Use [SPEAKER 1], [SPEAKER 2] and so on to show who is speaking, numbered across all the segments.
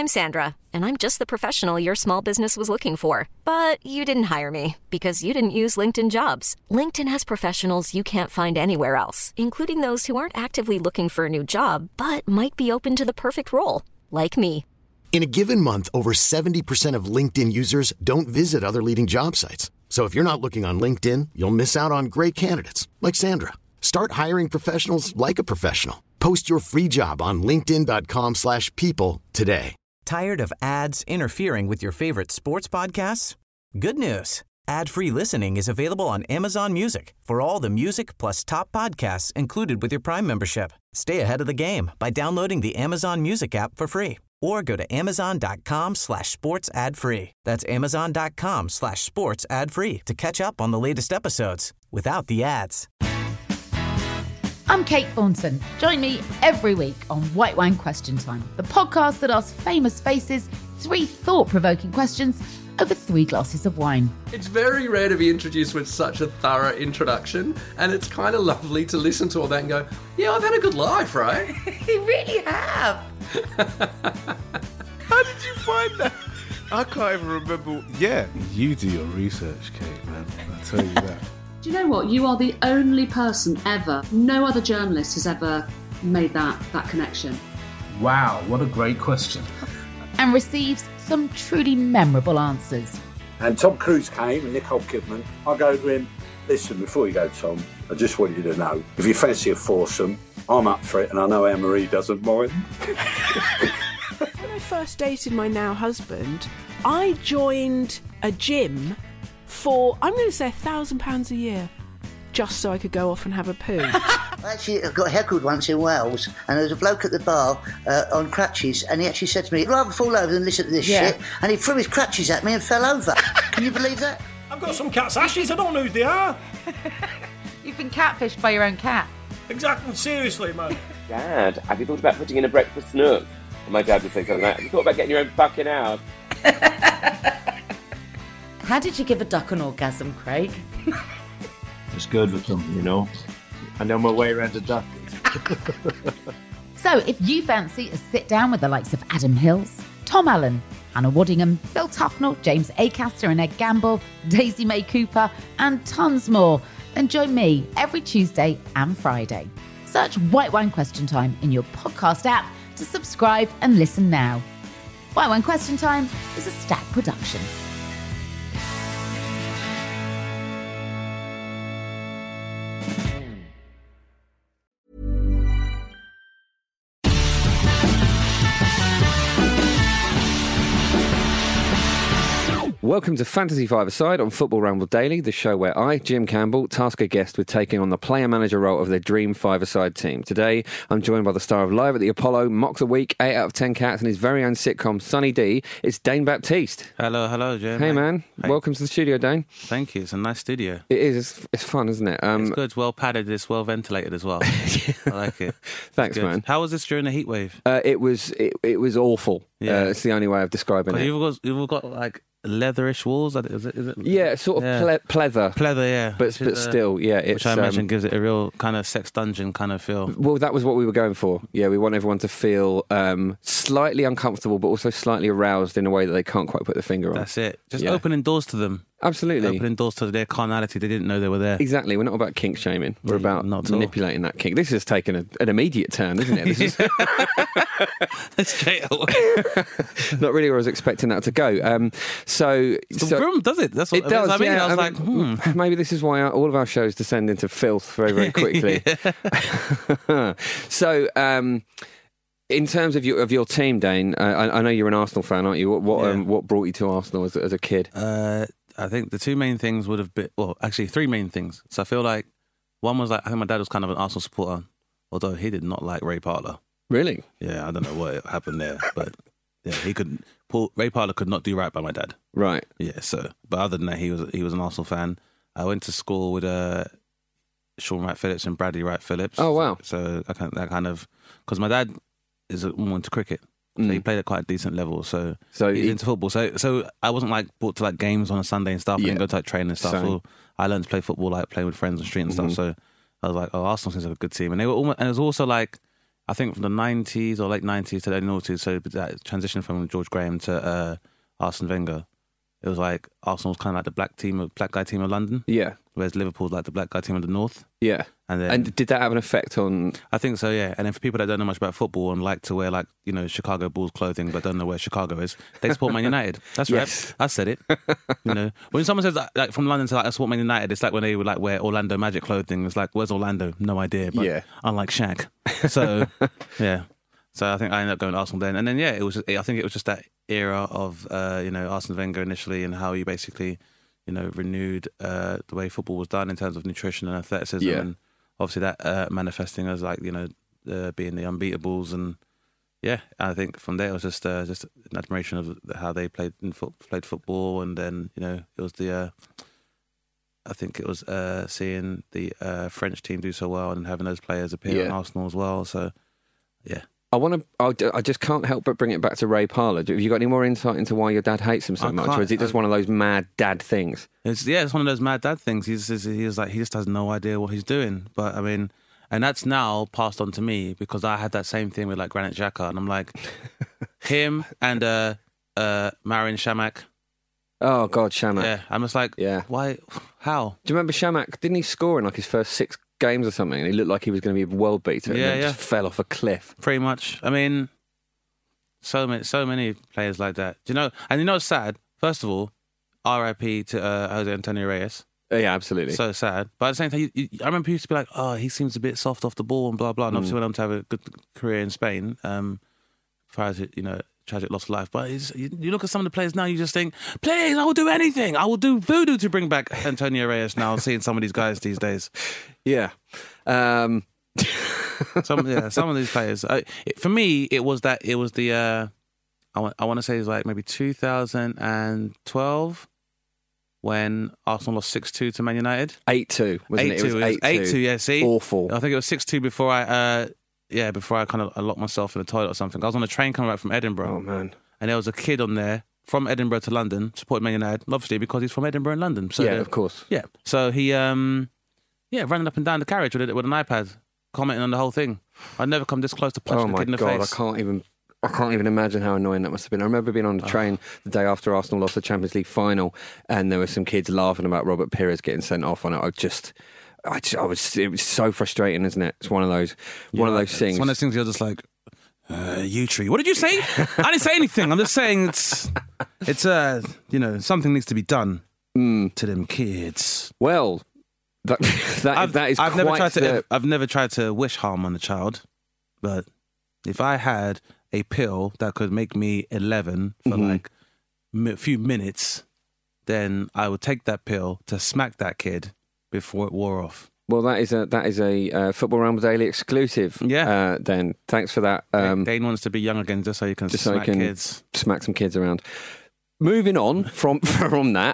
[SPEAKER 1] I'm Sandra, and I'm just the professional your small business was looking for. But you didn't hire me because you didn't use LinkedIn Jobs. LinkedIn has professionals you can't find anywhere else, including those who aren't actively looking for a new job, but might be open to the perfect role, like me.
[SPEAKER 2] In a given month, over 70% of LinkedIn users don't visit other leading job sites. So if you're not looking on LinkedIn, you'll miss out on great candidates like Sandra. Start hiring professionals like a professional. Post your free job on linkedin.com/people today.
[SPEAKER 3] Tired of ads interfering with your favorite sports podcasts? Good news. Ad-free listening is available on Amazon Music for all the music plus top podcasts included with your Prime membership. Stay ahead of the game by downloading the Amazon Music app for free or go to amazon.com/sports ad free. That's amazon.com/sports ad free to catch up on the latest episodes without the ads.
[SPEAKER 4] I'm Kate Thornton. Join me every week on White Wine Question Time, the podcast that asks famous faces 3 thought-provoking questions over 3 glasses of wine.
[SPEAKER 5] It's very rare to be introduced with such a thorough introduction, and it's kind of lovely to listen to all that and go, yeah, I've had a good life, right?
[SPEAKER 4] You really have.
[SPEAKER 6] How did you find that? I can't even remember. Yeah, you do your research, Kate, man. I'll tell you that.
[SPEAKER 7] Do you know what? You are the only person ever, no other journalist has ever made that connection.
[SPEAKER 8] Wow, what a great question.
[SPEAKER 4] And receives some truly memorable answers.
[SPEAKER 9] And Tom Cruise came and Nicole Kidman. I go to him, listen, before you go, Tom, I just want you to know, if you fancy a foursome, I'm up for it and I know Anne-Marie doesn't mind.
[SPEAKER 10] When I first dated my now husband, I joined a gym for, I'm going to say £1,000 a year, just so I could go off and have a poo.
[SPEAKER 11] Actually, I got heckled once in Wales, and there was a bloke at the bar on crutches, and he actually said to me, I'd rather fall over than listen to this shit, and he threw his crutches at me and fell over. Can you believe that?
[SPEAKER 8] I've got some cat's ashes, I don't know who they are.
[SPEAKER 4] You've been catfished by your own cat.
[SPEAKER 8] Exactly, seriously, man.
[SPEAKER 12] Dad, have you thought about putting in a breakfast nook? And my dad would say something like, have you thought about getting your own fucking house?
[SPEAKER 13] How did you give a duck an orgasm, Craig?
[SPEAKER 14] It's good with them, you know. I know my way around a duck.
[SPEAKER 4] So if you fancy a sit down with the likes of Adam Hills, Tom Allen, Hannah Waddingham, Phil Tufnell, James Acaster and Ed Gamble, Daisy May Cooper, and tons more, then join me every Tuesday and Friday. Search White Wine Question Time in your podcast app to subscribe and listen now. White Wine Question Time is a Stack production.
[SPEAKER 15] Welcome to Fantasy Five-a-Side on Football Ramble Daily, the show where I, Jim Campbell, task a guest with taking on the player-manager role of their dream five-a-side team. Today, I'm joined by the star of Live at the Apollo, Mock the Week, 8 out of 10 Cats, and his very own sitcom, Sunny D. It's Dane Baptiste.
[SPEAKER 16] Hello, Jim.
[SPEAKER 15] Hey, man.
[SPEAKER 16] Hey.
[SPEAKER 15] Welcome to the studio, Dane.
[SPEAKER 16] Thank you. It's a nice studio.
[SPEAKER 15] It is. It's fun, isn't it?
[SPEAKER 16] It's good. It's well padded. It's well ventilated as well. I like it.
[SPEAKER 15] Thanks, man.
[SPEAKER 16] How was this during the heat wave?
[SPEAKER 15] It was awful.
[SPEAKER 16] Yeah.
[SPEAKER 15] It's the only way of describing it.
[SPEAKER 16] You've got like leatherish walls. Is it?
[SPEAKER 15] Yeah, sort of pleather.
[SPEAKER 16] Pleather, yeah.
[SPEAKER 15] But still, yeah. It's,
[SPEAKER 16] which I imagine gives it a real kind of sex dungeon kind of feel.
[SPEAKER 15] Well, that was what we were going for. Yeah, we want everyone to feel slightly uncomfortable, but also slightly aroused in a way that they can't quite put their finger on.
[SPEAKER 16] That's it. Just opening doors to them.
[SPEAKER 15] Absolutely.
[SPEAKER 16] Opening doors to their carnality. They didn't know they were there.
[SPEAKER 15] Exactly. We're not about kink shaming. We're about manipulating that kink. This has taken an immediate turn, isn't it? This is
[SPEAKER 16] straight away.
[SPEAKER 15] Not really where I was expecting that to go. So
[SPEAKER 16] does it? That's what
[SPEAKER 15] it does.
[SPEAKER 16] I mean.
[SPEAKER 15] Yeah,
[SPEAKER 16] I was like,
[SPEAKER 15] maybe this is why all of our shows descend into filth very, very quickly. So, in terms of your team, Dane, I know you're an Arsenal fan, aren't you? What brought you to Arsenal as a kid?
[SPEAKER 16] I think the two main things would have been, well, actually 3 main things. So I feel like one was like, I think my dad was kind of an Arsenal supporter, although he did not like Ray Parlour.
[SPEAKER 15] Really?
[SPEAKER 16] Yeah, I don't know what happened there, but yeah, Ray Parlour could not do right by my dad.
[SPEAKER 15] Right.
[SPEAKER 16] Yeah. So, but other than that, he was an Arsenal fan. I went to school with Sean Wright-Phillips and Bradley Wright-Phillips.
[SPEAKER 15] Oh wow!
[SPEAKER 16] So that kind of because my dad is more into cricket. So he played at quite a decent level. So he's into football. So I wasn't like brought to like games on a Sunday and stuff. I didn't go to like training and stuff. So I learned to play football like playing with friends on the street and stuff. So I was like, oh, Arsenal seems like a good team. And they were almost, and it was also like I think from the 90s or late 90s to the early 90s, so that transition from George Graham to Arsene Wenger, it was like Arsenal was kind of like the black guy team of London.
[SPEAKER 15] Yeah.
[SPEAKER 16] Whereas Liverpool's like the black guy team of the North.
[SPEAKER 15] Yeah. And did that have an effect on...
[SPEAKER 16] I think so, yeah. And then for people that don't know much about football and like to wear like, you know, Chicago Bulls clothing but don't know where Chicago is, they support Man United. That's right. I said it. You know, when someone says like from London to like I support Man United, it's like when they would like wear Orlando Magic clothing. It's like, where's Orlando? No idea. But unlike Shaq. So, yeah. So I think I ended up going to Arsenal then. And then, yeah, I think it was just that era of, you know, Arsene Wenger initially and how he basically, you know, renewed the way football was done in terms of nutrition and athleticism. Yeah. And obviously that manifesting as like, you know, being the unbeatables. And yeah, I think from there it was just an admiration of how they played football. And then, you know, it was I think it was seeing the French team do so well and having those players appear in Arsenal as well. So, yeah.
[SPEAKER 15] I just can't help but bring it back to Ray Parlour. Have you got any more insight into why your dad hates him so much, or is it just one of those mad dad things?
[SPEAKER 16] It's one of those mad dad things. He just has no idea what he's doing. But I mean, and that's now passed on to me because I had that same thing with like Granit Xhaka, and I'm like, him and Marin Chamakh.
[SPEAKER 15] Oh God, Chamakh.
[SPEAKER 16] Yeah, I'm just like, why? How?
[SPEAKER 15] Do you remember Chamakh? Didn't he score in like his first 6 games or something, and he looked like he was going to be a world beater, and then just fell off a cliff.
[SPEAKER 16] Pretty much. I mean, so many players like that. Do you know? And you know, it's sad. First of all, R.I.P. to Jose Antonio Reyes.
[SPEAKER 15] Yeah, absolutely.
[SPEAKER 16] So sad. But at the same time, I remember people used to be like, "Oh, he seems a bit soft off the ball," and blah blah. And obviously went on to have a good career in Spain. As far as you know, tragic loss of life. But you look at some of the players now, you just think, please, I will do anything. I will do voodoo to bring back Antonio Reyes now, seeing some of these guys these days.
[SPEAKER 15] Yeah.
[SPEAKER 16] Some of these players. For me, it was the, I want to say it was like maybe 2012 when Arsenal lost 6-2 to Man United.
[SPEAKER 15] 8-2, wasn't it? It was
[SPEAKER 16] 8-2, yeah, see?
[SPEAKER 15] Awful.
[SPEAKER 16] I think it was 6-2 before I kind of locked myself in the toilet or something. I was on a train coming back from Edinburgh.
[SPEAKER 15] Oh, man.
[SPEAKER 16] And there was a kid on there from Edinburgh to London, supporting Man United, obviously because he's from Edinburgh and London. So,
[SPEAKER 15] yeah, of course.
[SPEAKER 16] Yeah. So he, running up and down the carriage with an iPad, commenting on the whole thing. I'd never come this close to punching the kid in the face.
[SPEAKER 15] I can't even imagine how annoying that must have been. I remember being on the train the day after Arsenal lost the Champions League final, and there were some kids laughing about Robert Pires getting sent off on it. It was so frustrating, isn't it? It's one of those things.
[SPEAKER 16] It's one of those things you're just like, you tree. What did you say? I didn't say anything. I'm just saying it's something needs to be done to them kids.
[SPEAKER 15] Well, that is
[SPEAKER 16] I've never tried to wish harm on a child, but if I had a pill that could make me 11 for like a few minutes, then I would take that pill to smack that kid before it wore off.
[SPEAKER 15] Well, that is a Football Ramble Daily exclusive.
[SPEAKER 16] Yeah.
[SPEAKER 15] Then thanks for that.
[SPEAKER 16] Dane wants to be young again, just so you can smack kids.
[SPEAKER 15] Smack some kids around. Moving on from that,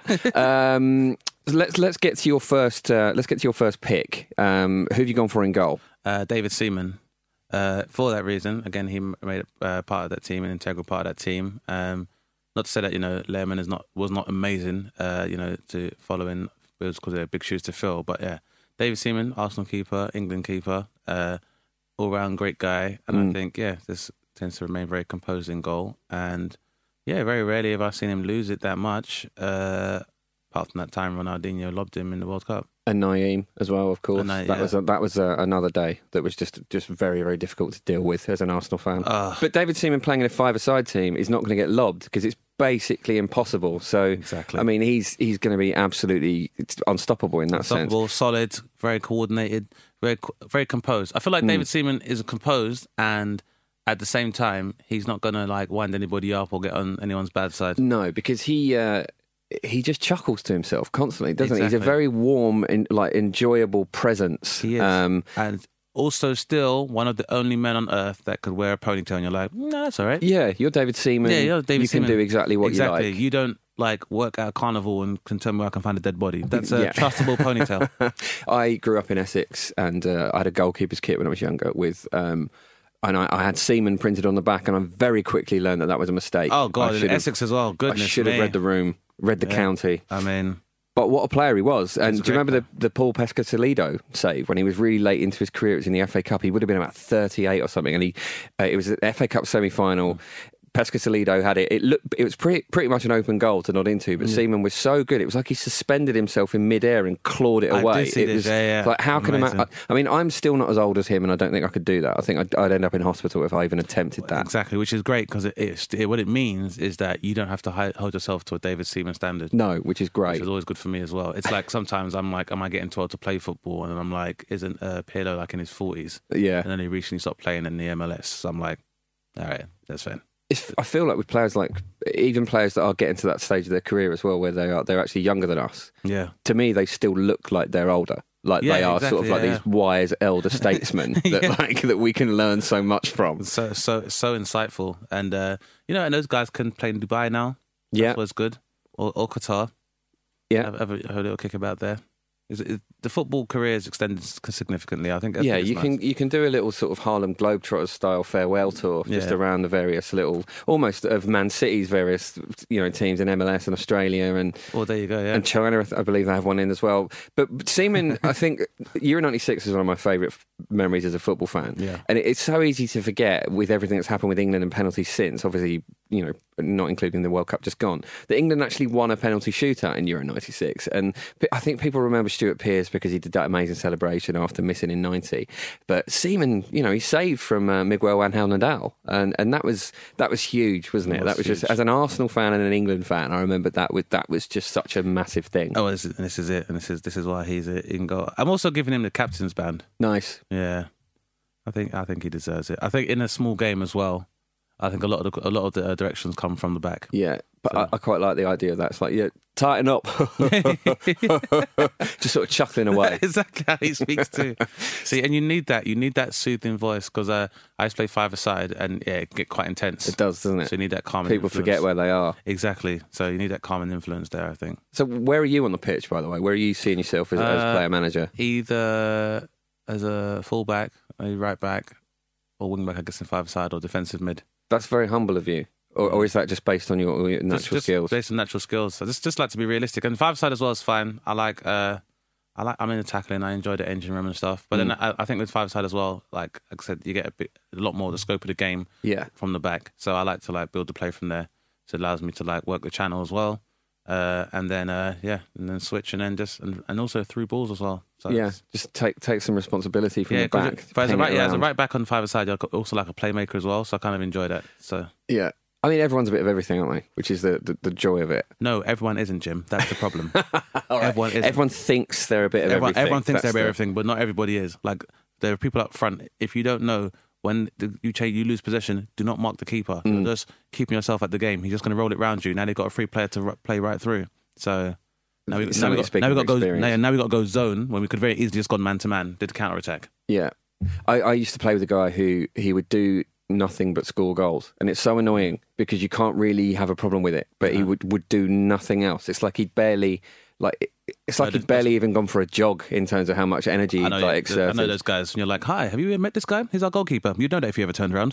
[SPEAKER 15] let's get to your first. Let's get to your first pick. Who have you gone for in goal?
[SPEAKER 16] David Seaman. For that reason, again, he made part of that team, an integral part of that team. Not to say that Lehrmann was not amazing. To follow in. It was because they're big shoes to fill. But yeah, David Seaman, Arsenal keeper, England keeper, all-round great guy. And I think, this tends to remain very composed in goal. And yeah, very rarely have I seen him lose it that much. Apart from that time Ronaldinho lobbed him in the World Cup.
[SPEAKER 15] And Naeem as well, of course. That was another day that was just very, very difficult to deal with as an Arsenal fan. But David Seaman playing in a five-a-side team is not going to get lobbed because it's basically impossible. So,
[SPEAKER 16] exactly.
[SPEAKER 15] I mean, he's going to be absolutely unstoppable in that sense.
[SPEAKER 16] Solid, very coordinated, very, very composed. I feel like David Seaman is composed, and at the same time, he's not going to wind anybody up or get on anyone's bad side.
[SPEAKER 15] No, because he just chuckles to himself constantly, doesn't he? He's a very warm, enjoyable presence.
[SPEAKER 16] He is. And also still one of the only men on earth that could wear a ponytail, and you're like, no, that's all right.
[SPEAKER 15] Yeah, you're David Seaman.
[SPEAKER 16] Yeah, you're David Seaman.
[SPEAKER 15] You can do exactly what you like.
[SPEAKER 16] You don't work at a carnival and can tell me where I can find a dead body. That's a trustable ponytail.
[SPEAKER 15] I grew up in Essex, and I had a goalkeeper's kit when I was younger with... and I had Seaman printed on the back, and I very quickly learned that was a mistake.
[SPEAKER 16] Oh, God, in Essex as well. Goodness me.
[SPEAKER 15] I should have read the room, read the county.
[SPEAKER 16] I mean...
[SPEAKER 15] But what a player he was. And do you remember the Paul Pesca-Toledo save when he was really late into his career? It was in the FA Cup. He would have been about 38 or something. And it was the FA Cup semi-final. Pesca-Toledo had it. It was pretty much an open goal to nod into, but Seaman was so good. It was like he suspended himself in midair and clawed it away.
[SPEAKER 16] I did see
[SPEAKER 15] it was
[SPEAKER 16] this,
[SPEAKER 15] like, how can I mean, I'm still not as old as him, and I don't think I could do that. I think I'd end up in hospital if I even attempted that.
[SPEAKER 16] Exactly, which is great because what it means is that you don't have to hold yourself to a David Seaman standard.
[SPEAKER 15] No, which is great.
[SPEAKER 16] Which is always good for me as well. It's like sometimes I'm like, am I getting too old to play football? And I'm like, isn't Pirlo like in his 40s?
[SPEAKER 15] Yeah.
[SPEAKER 16] And then he recently stopped playing in the MLS. So I'm like, all right, that's fine.
[SPEAKER 15] I feel like with players like, even players that are getting to that stage of their career as well, where they're actually younger than us.
[SPEAKER 16] Yeah.
[SPEAKER 15] To me, they still look like they're older. Like they are sort of like these wise elder statesmen that we can learn so much from.
[SPEAKER 16] So insightful, and and those guys can play in Dubai now.
[SPEAKER 15] Yeah,
[SPEAKER 16] that was good, or Qatar.
[SPEAKER 15] Yeah,
[SPEAKER 16] I've heard a little kick about there. The football career is extended significantly. I think.
[SPEAKER 15] Yeah, you can do a little sort of Harlem Globetrotters style farewell tour just around the various little, almost of Man City's various teams in MLS and Australia and.
[SPEAKER 16] Well, there you go. Yeah,
[SPEAKER 15] and China, I believe they have one in as well. But Seaman, I think Euro '96 is one of my favourite memories as a football fan.
[SPEAKER 16] Yeah,
[SPEAKER 15] and it's so easy to forget with everything that's happened with England and penalties since. Obviously, not including the World Cup just gone, that England actually won a penalty shootout in Euro '96, and I think people remember Stuart Pearce because he did that amazing celebration after missing in '90. But Seaman, he saved from Miguel Angel Nadal, and that was huge, wasn't it? That was just, as an Arsenal fan and an England fan, I remember that was just such a massive thing.
[SPEAKER 16] Oh, this is it, and this is why he's in goal. I'm also giving him the captain's band.
[SPEAKER 15] Nice.
[SPEAKER 16] Yeah, I think he deserves it. I think in a small game as well. I think a lot of the directions come from the back.
[SPEAKER 15] Yeah, but so. I quite like the idea of that. It's like, tighten up. Just sort of chuckling away.
[SPEAKER 16] Exactly how he speaks too. See, and you need that soothing voice, because I used to play five-a-side and it get quite intense.
[SPEAKER 15] It does, doesn't it?
[SPEAKER 16] So you need that calming
[SPEAKER 15] People
[SPEAKER 16] influence.
[SPEAKER 15] Forget where they are.
[SPEAKER 16] Exactly. So you need that calming influence there, I think.
[SPEAKER 15] So where are you on the pitch, by the way? Where are you seeing yourself as player-manager?
[SPEAKER 16] Either as a full-back, a right-back, or wing-back, I guess, in five-a-side, or defensive mid.
[SPEAKER 15] That's very humble of you. Or is that just based on your natural skills?
[SPEAKER 16] Based on natural skills. I just like to be realistic. And five-side as well is fine. I'm in the tackling. I enjoy the engine room and stuff. But then I think with five-side as well, like I said, you get a lot more of the scope of the game from the back. So I like to build the play from there. So it allows me to work the channel as well. And then switch and then also through balls as well. So
[SPEAKER 15] just take some responsibility from the back.
[SPEAKER 16] As a right back on the five-a-side, you're also like a playmaker as well. So I kind of enjoy that. So
[SPEAKER 15] yeah. I mean, everyone's a bit of everything, aren't they? Which is the joy of it.
[SPEAKER 16] No, everyone isn't, Jim. That's the problem.
[SPEAKER 15] Right. Everyone thinks they're a bit of everything.
[SPEAKER 16] Everyone thinks they're a bit of everything, but not everybody is. Like, there are people up front. If you don't know when you lose possession, do not mark the keeper. You're just keeping yourself at the game. He's just going to roll it round you. Now they've got a free player to play right through. So now we got to go zone when we could very easily just gone man to man, did the counter attack.
[SPEAKER 15] Yeah, I used to play with a guy who he would do nothing but score goals, and it's so annoying because you can't really have a problem with it, but he would do nothing else. It's like he'd barely even gone for a jog in terms of how much energy he'd exerted.
[SPEAKER 16] I know those guys, and you're like, hi, have you ever met this guy? He's our goalkeeper. You'd know that if you ever turned around.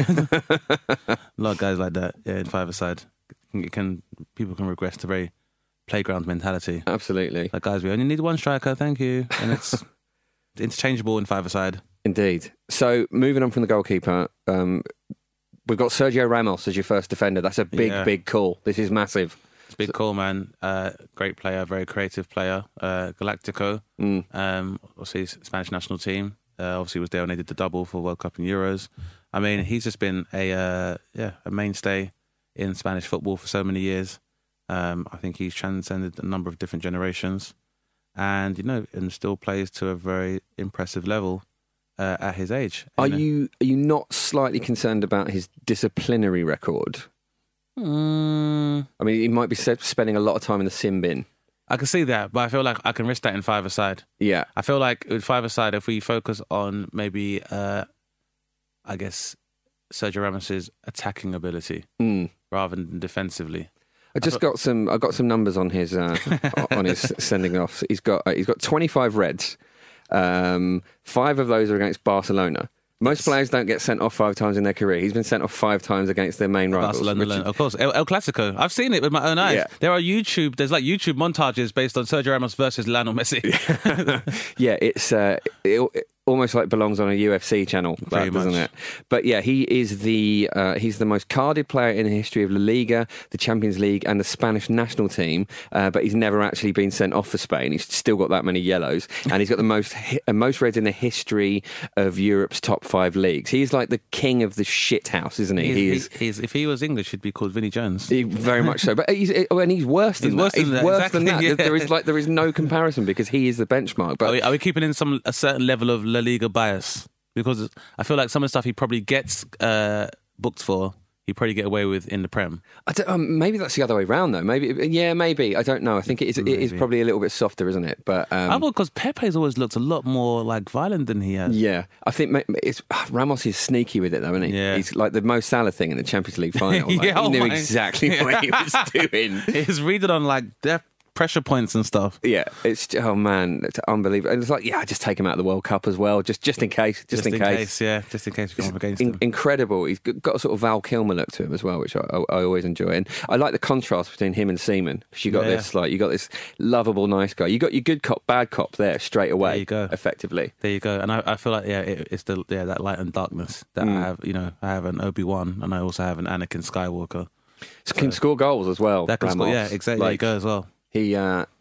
[SPEAKER 16] A lot of guys like that, in five-a-side. People can regress to very playground mentality.
[SPEAKER 15] Absolutely.
[SPEAKER 16] Like, guys, we only need one striker, thank you. And it's interchangeable in five-a-side.
[SPEAKER 15] Indeed. So, moving on from the goalkeeper, we've got Sergio Ramos as your first defender. That's a big call. This is massive.
[SPEAKER 16] It's a big call, man. Great player, very creative player. Galactico, obviously Spanish national team. Obviously was there when they did the double for World Cup and Euros. I mean, he's just been a mainstay in Spanish football for so many years. I think he's transcended a number of different generations, and still plays to a very impressive level at his age.
[SPEAKER 15] Are you not slightly concerned about his disciplinary record? I mean, he might be spending a lot of time in the sin bin.
[SPEAKER 16] I can see that, but I feel like I can risk that in five-a-side.
[SPEAKER 15] Yeah.
[SPEAKER 16] I feel like with five-a-side, if we focus on maybe, I guess, Sergio Ramos's attacking ability rather than defensively.
[SPEAKER 15] I got some numbers on his on his sending offs. He's got 25 reds. 5 of those are against Barcelona. Most players don't get sent off 5 times in their career. He's been sent off 5 times against their main rivals.
[SPEAKER 16] Barcelona, of course. El Clasico. I've seen it with my own eyes.
[SPEAKER 15] Yeah.
[SPEAKER 16] There's like YouTube montages based on Sergio Ramos versus Lionel Messi.
[SPEAKER 15] Yeah, it almost like belongs on a UFC channel, doesn't it? But yeah, he's the most carded player in the history of La Liga, the Champions League, and the Spanish national team. But he's never actually been sent off for Spain. He's still got that many yellows, and he's got the most reds in the history of Europe's top 5 leagues. He's like the king of the shit house, isn't he?
[SPEAKER 16] If he was English, he'd be called Vinnie Jones.
[SPEAKER 15] Very much so. But he's worse than that. He's worse than that.
[SPEAKER 16] Yeah.
[SPEAKER 15] There is no comparison because he is the benchmark. But
[SPEAKER 16] are we keeping in a certain level of La Liga bias? Because I feel like some of the stuff he probably gets booked for, he'd probably get away with in the Prem.
[SPEAKER 15] Maybe that's the other way around, though. Maybe. I don't know. I think it is probably a little bit softer, isn't it? But
[SPEAKER 16] because Pepe's always looked a lot more like violent than he has.
[SPEAKER 15] Yeah, I think Ramos is sneaky with it, though, isn't he?
[SPEAKER 16] Yeah.
[SPEAKER 15] He's like the Mo Salah thing in the Champions League final. He knew exactly what he was doing.
[SPEAKER 16] He's reading on like pressure points and stuff.
[SPEAKER 15] Yeah, it's unbelievable. And it's like, just take him out of the World Cup as well, just in case. Just in case
[SPEAKER 16] we come up against him.
[SPEAKER 15] Incredible. He's got a sort of Val Kilmer look to him as well, which I always enjoy. And I like the contrast between him and Seaman, because you got this lovable nice guy. You got your good cop, bad cop there straight away. There you go. Effectively.
[SPEAKER 16] There you go. And I feel like it's that light and darkness that I have. I have an Obi-Wan, and I also have an Anakin Skywalker.
[SPEAKER 15] Can score goals as well.
[SPEAKER 16] That can score, exactly. There you go as well.
[SPEAKER 15] He's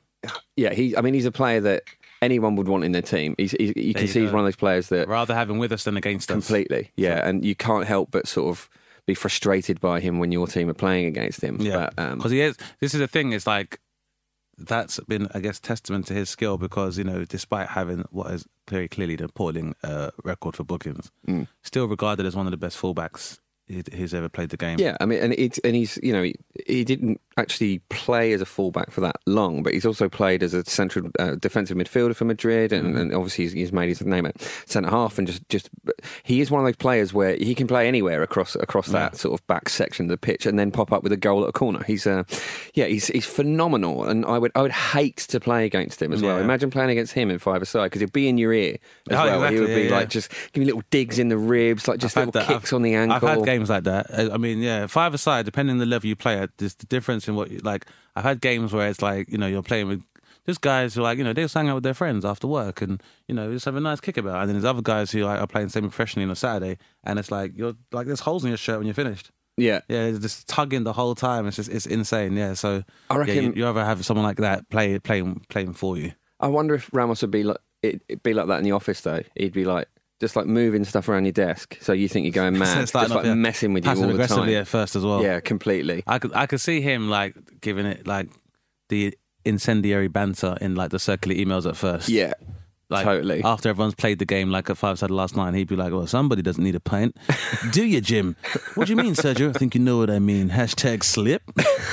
[SPEAKER 15] a player that anyone would want in their team. You can see he's one of those players that
[SPEAKER 16] rather have him with us than against us.
[SPEAKER 15] Completely, yeah. And you can't help but sort of be frustrated by him when your team are playing against him.
[SPEAKER 16] Yeah, because he is. This is the thing. It's like that's been, I guess, testament to his skill because despite having what is very clearly the appalling record for bookings, still regarded as one of the best fullbacks he's ever played the game.
[SPEAKER 15] Yeah, I mean, and he's he didn't actually play as a fullback for that long, but he's also played as a central defensive midfielder for Madrid, and obviously he's made his name at centre half, and just he is one of those players where he can play anywhere across that sort of back section of the pitch, and then pop up with a goal at a corner. He's phenomenal, and I would hate to play against him as well. Imagine playing against him in 5-a-side because he'll be in your ear as well. Exactly, he would be like just give me little digs in the ribs, like just little kicks on the ankle.
[SPEAKER 16] I've had games like that. I mean, 5-a-side, depending on the level you play at, there's the difference in what you like. I've had games where it's like, you're playing with just guys who are like, they just hang out with their friends after work and, just have a nice kickabout. And then there's other guys who are playing semi-professionally on a Saturday and it's like, you're like, there's holes in your shirt when you're finished.
[SPEAKER 15] Yeah.
[SPEAKER 16] Yeah, it's just tugging the whole time. It's insane. Yeah, so
[SPEAKER 15] I reckon
[SPEAKER 16] you ever have someone like that playing for you.
[SPEAKER 15] I wonder if Ramos would be like, it'd be like that in the office though. He'd be like, just like moving stuff around your desk, so you think you're going mad, just like messing with you all the time.
[SPEAKER 16] Aggressively at first as well.
[SPEAKER 15] Yeah, completely.
[SPEAKER 16] I could see him like giving it like the incendiary banter in like the circular emails at first.
[SPEAKER 15] Yeah,
[SPEAKER 16] like,
[SPEAKER 15] totally.
[SPEAKER 16] After everyone's played the game like at 5-a-side last night, he'd be like, "Well, somebody doesn't need a pint, do you, Jim? What do you mean, Sergio? I think you know what I mean. #slip."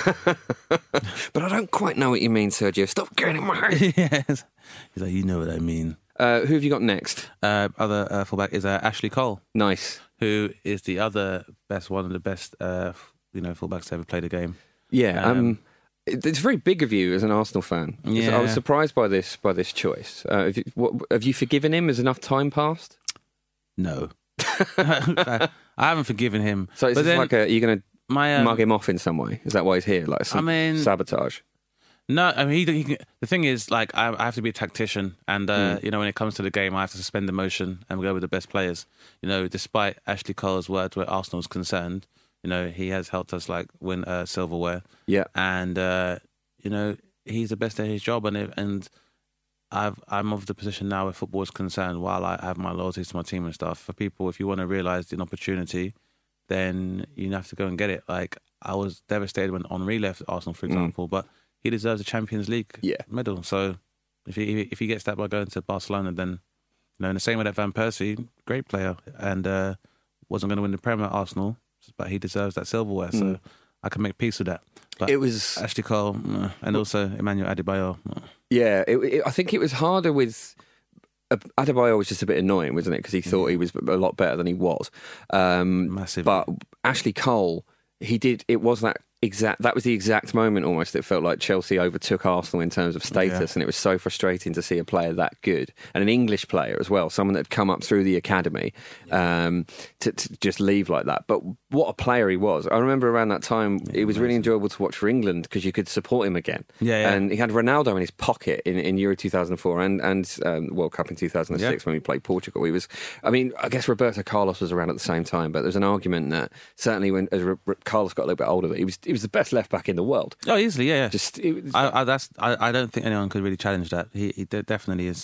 [SPEAKER 15] But I don't quite know what you mean, Sergio. Stop getting in my head.
[SPEAKER 16] Yes. He's like, you know what I mean.
[SPEAKER 15] Who have you got next?
[SPEAKER 16] Other fullback is Ashley Cole.
[SPEAKER 15] Nice.
[SPEAKER 16] Who is the other one of the best, fullbacks to ever play the game.
[SPEAKER 15] Yeah. It's very big of you as an Arsenal fan.
[SPEAKER 16] Yeah.
[SPEAKER 15] I was surprised by this choice. Have you forgiven him? Has enough time passed?
[SPEAKER 16] No. I haven't forgiven him.
[SPEAKER 15] So it's like you're going to mug him off in some way? Is that why he's here? Like sabotage?
[SPEAKER 16] No, I mean, the thing is, like, I have to be a tactician, and when it comes to the game, I have to suspend emotion and go with the best players. Despite Ashley Cole's words where Arsenal's concerned, he has helped us like win silverware.
[SPEAKER 15] Yeah,
[SPEAKER 16] and he's the best at his job, and I'm of the position now where football is concerned. While I have my loyalties to my team and stuff, for people, if you want to realise an opportunity, then you have to go and get it. Like, I was devastated when Henry left Arsenal, for example, but he deserves a Champions League medal. So if he gets that by going to Barcelona, then in the same way that Van Persie, great player, and wasn't going to win the Premier at Arsenal, but he deserves that silverware. So I can make peace with that. But
[SPEAKER 15] it was
[SPEAKER 16] Ashley Cole and also Emmanuel Adebayor.
[SPEAKER 15] Yeah, I think it was harder with Adebayor. Was just a bit annoying, wasn't it? Because he thought he was a lot better than he was.
[SPEAKER 16] Massive.
[SPEAKER 15] But Ashley Cole, it was that that was the exact moment almost it felt like Chelsea overtook Arsenal in terms of status, and it was so frustrating to see a player that good, and an English player as well, someone that had come up through the academy, to just leave like that. But what a player he was. I remember around that time it was really enjoyable to watch for England because you could support him again. And he had Ronaldo in his pocket in Euro 2004 and World Cup in 2006 when we played Portugal. He was, I mean, I guess Roberto Carlos was around at the same time, but there's an argument that certainly when as Carlos got a little bit older, that he was the best left back in the world.
[SPEAKER 16] Oh, easily, yeah.
[SPEAKER 15] Just
[SPEAKER 16] I don't think anyone could really challenge that. He definitely is.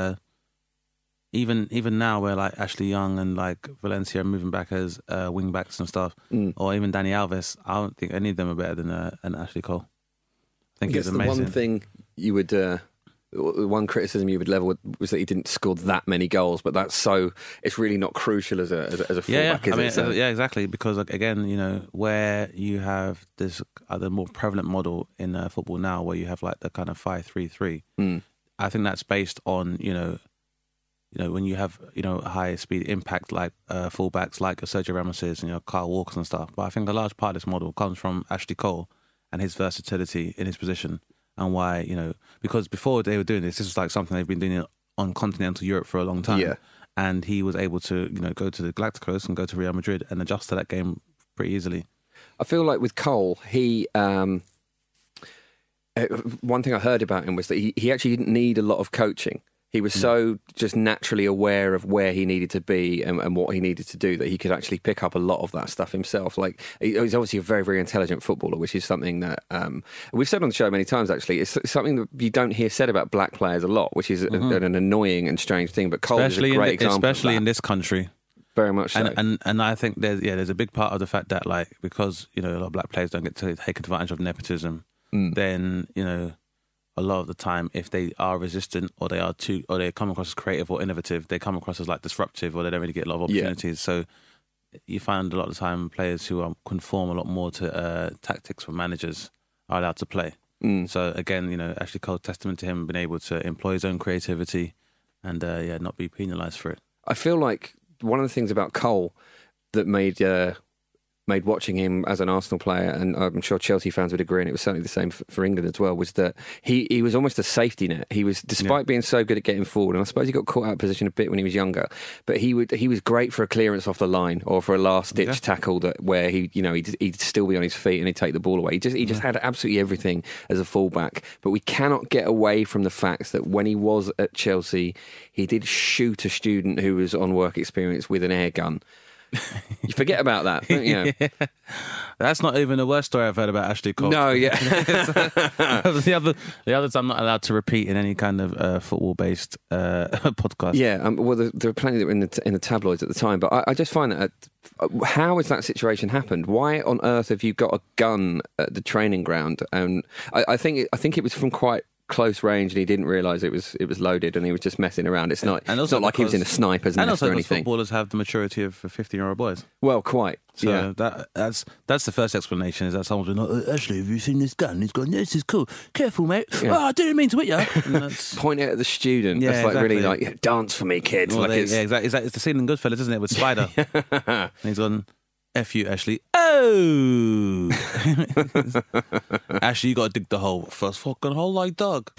[SPEAKER 16] Even now, where like Ashley Young and like Valencia are moving back as wing backs and stuff, or even Dani Alves, I don't think any of them are better than Ashley Cole. I think it's amazing.
[SPEAKER 15] The one thing you would. One criticism you would level was that he didn't score that many goals, but it's really not crucial as a fullback, is it?
[SPEAKER 16] Yeah, exactly. Because again, you know, where you have this other more prevalent model in football now, where you have like the kind of 5-3-3. I think that's based on you know when you have a high speed impact like fullbacks like Sergio Ramos's and Kyle Walkers and stuff. But I think a large part of this model comes from Ashley Cole and his versatility in his position. And why, because before they were doing this was like something they've been doing on continental Europe for a long time.
[SPEAKER 15] Yeah.
[SPEAKER 16] And he was able to, go to the Galacticos and go to Real Madrid and adjust to that game pretty easily.
[SPEAKER 15] I feel like with Cole, he... one thing I heard about him was that he actually didn't need a lot of coaching. He was so just naturally aware of where he needed to be and what he needed to do that he could actually pick up a lot of that stuff himself. Like, he's obviously a very, very intelligent footballer, which is something that we've said on the show many times, actually. It's something that you don't hear said about black players a lot, which is an annoying and strange thing. But Cole is a great example of that.
[SPEAKER 16] Especially in this country.
[SPEAKER 15] Very much so.
[SPEAKER 16] And I think there's a big part of the fact that, like, because, a lot of black players don't get to take advantage of nepotism, then, a lot of the time, if they are resistant or they come across as creative or innovative, they come across as like disruptive, or they don't really get a lot of opportunities. So you find a lot of the time players who conform a lot more to tactics from managers are allowed to play. So again, Ashley Cole, testament to him being able to employ his own creativity and not be penalised for it.
[SPEAKER 15] I feel like one of the things about Cole that made watching him as an Arsenal player, and I'm sure Chelsea fans would agree, and it was certainly the same for England as well, was that he was almost a safety net. He was, despite being so good at getting forward, and I suppose he got caught out of position a bit when he was younger, but he was great for a clearance off the line or for a last-ditch tackle where he'd still be on his feet and he'd take the ball away. He just had absolutely everything as a fullback. But we cannot get away from the fact that when he was at Chelsea, he did shoot a student who was on work experience with an air gun. You forget about that, don't you?
[SPEAKER 16] That's not even the worst story I've heard about Ashley Cole.
[SPEAKER 15] No, yeah.
[SPEAKER 16] the others I'm not allowed to repeat in any kind of football-based podcast.
[SPEAKER 15] Yeah, well, there were plenty that were in the tabloids at the time, but I just find that how has that situation happened? Why on earth have you got a gun at the training ground? And I think it was from quite close range, and he didn't realise it was loaded, and he was just messing around. It's not like he was in a sniper's nest or anything. And also,
[SPEAKER 16] footballers have the maturity of 15-year-old boys.
[SPEAKER 15] Well, quite.
[SPEAKER 16] So that's the first explanation, is that someone's like, Ashley, have you seen this gun? He's gone, this is cool. Careful, mate. Yeah. Oh, I didn't mean to hit you.
[SPEAKER 15] Point it at the student. Yeah, that's like exactly. Really like, dance for me, kids.
[SPEAKER 16] Well, exactly. It's the scene in Goodfellas, isn't it, with Spider? And he's gone, F you, Ashley. Oh! Ashley, you got to dig the hole. First fucking hole I dug.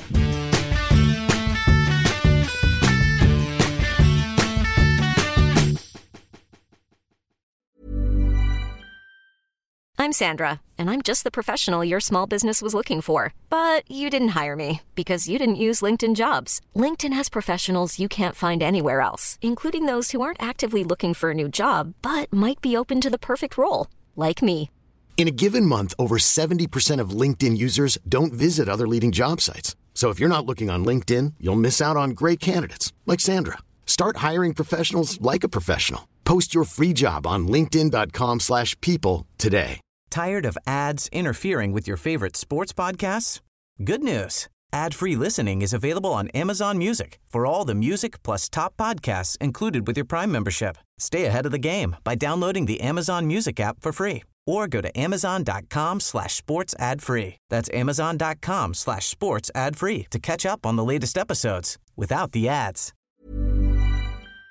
[SPEAKER 1] I'm Sandra, and I'm just the professional your small business was looking for. But you didn't hire me because you didn't use LinkedIn Jobs. LinkedIn has professionals you can't find anywhere else, including those who aren't actively looking for a new job, but might be open to the perfect role, like me.
[SPEAKER 2] In a given month, over 70% of LinkedIn users don't visit other leading job sites. So if you're not looking on LinkedIn, you'll miss out on great candidates like Sandra. Start hiring professionals like a professional. Post your free job on linkedin.com/people today.
[SPEAKER 3] Tired of ads interfering with your favorite sports podcasts? Good news. Ad-free listening is available on Amazon Music for all the music plus top podcasts included with your Prime membership. Stay ahead of the game by downloading the Amazon Music app for free or go to amazon.com/sports ad-free. That's amazon.com/sports ad-free to catch up on the latest episodes without the ads.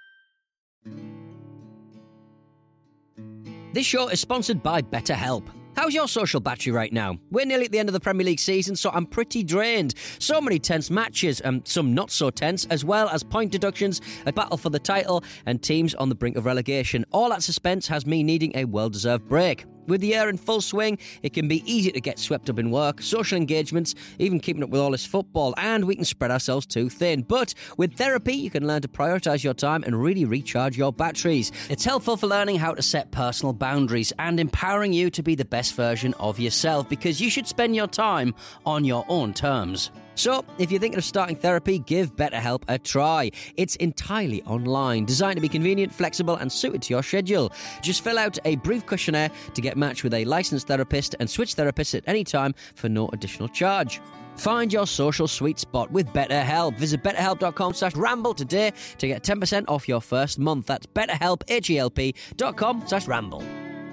[SPEAKER 17] This show is sponsored by BetterHelp. How's your social battery right now? We're nearly at the end of the Premier League season, so I'm pretty drained. So many tense matches, and some not so tense, as well as point deductions, a battle for the title, and teams on the brink of relegation. All that suspense has me needing a well-deserved break. With the year in full swing, it can be easy to get swept up in work, social engagements, even keeping up with all this football, and we can spread ourselves too thin. But with therapy, you can learn to prioritise your time and really recharge your batteries. It's helpful for learning how to set personal boundaries and empowering you to be the best version of yourself, because you should spend your time on your own terms. So, if you're thinking of starting therapy, give BetterHelp a try. It's entirely online, designed to be convenient, flexible, and suited to your schedule. Just fill out a brief questionnaire to get matched with a licensed therapist and switch therapists at any time for no additional charge. Find your social sweet spot with BetterHelp. Visit betterhelp.com/ramble today to get 10% off your first month. That's betterhelp, HELP.com/ramble.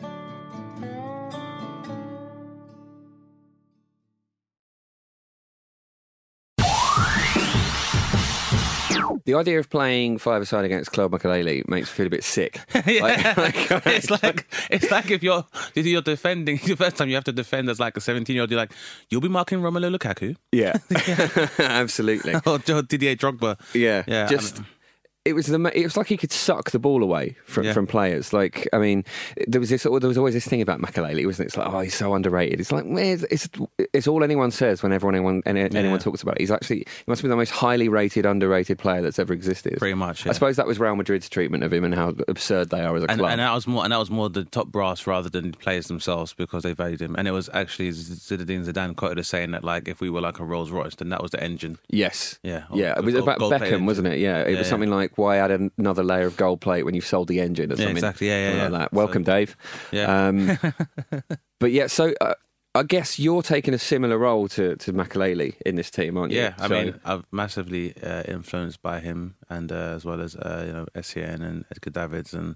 [SPEAKER 15] The idea of playing five-a-side against Claude Makelele makes me feel a bit sick.
[SPEAKER 16] It's like if you're defending the first time you have to defend as like a 17-year-old, you're like, you'll be marking Romelu Lukaku.
[SPEAKER 15] Yeah, absolutely.
[SPEAKER 16] Or Didier Drogba.
[SPEAKER 15] Yeah. It was like he could suck the ball away from players. Like, I mean, there was always this thing about Makelele, wasn't it? It's like, oh, he's so underrated. It's like, it's all anyone says whenever anyone talks about it. He must be the most highly rated, underrated player that's ever existed.
[SPEAKER 16] Pretty much. Yeah.
[SPEAKER 15] I suppose that was Real Madrid's treatment of him and how absurd they are as a club.
[SPEAKER 16] And that was more the top brass rather than the players themselves, because they valued him. And it was actually Zinedine Zidane quoted as saying that, like, if we were like a Rolls Royce, then that was the engine.
[SPEAKER 15] Yes.
[SPEAKER 16] Yeah.
[SPEAKER 15] It was about Beckham, wasn't it? Yeah. It was something like, why add another layer of gold plate when you've sold the engine or something?
[SPEAKER 16] Exactly.
[SPEAKER 15] Like that. Welcome, Dave.
[SPEAKER 16] Yeah.
[SPEAKER 15] But yeah, so I guess you're taking a similar role to Makelele in this team, aren't you?
[SPEAKER 16] Yeah, I mean, I'm massively influenced by him, and as well as Essien and Edgar Davids, and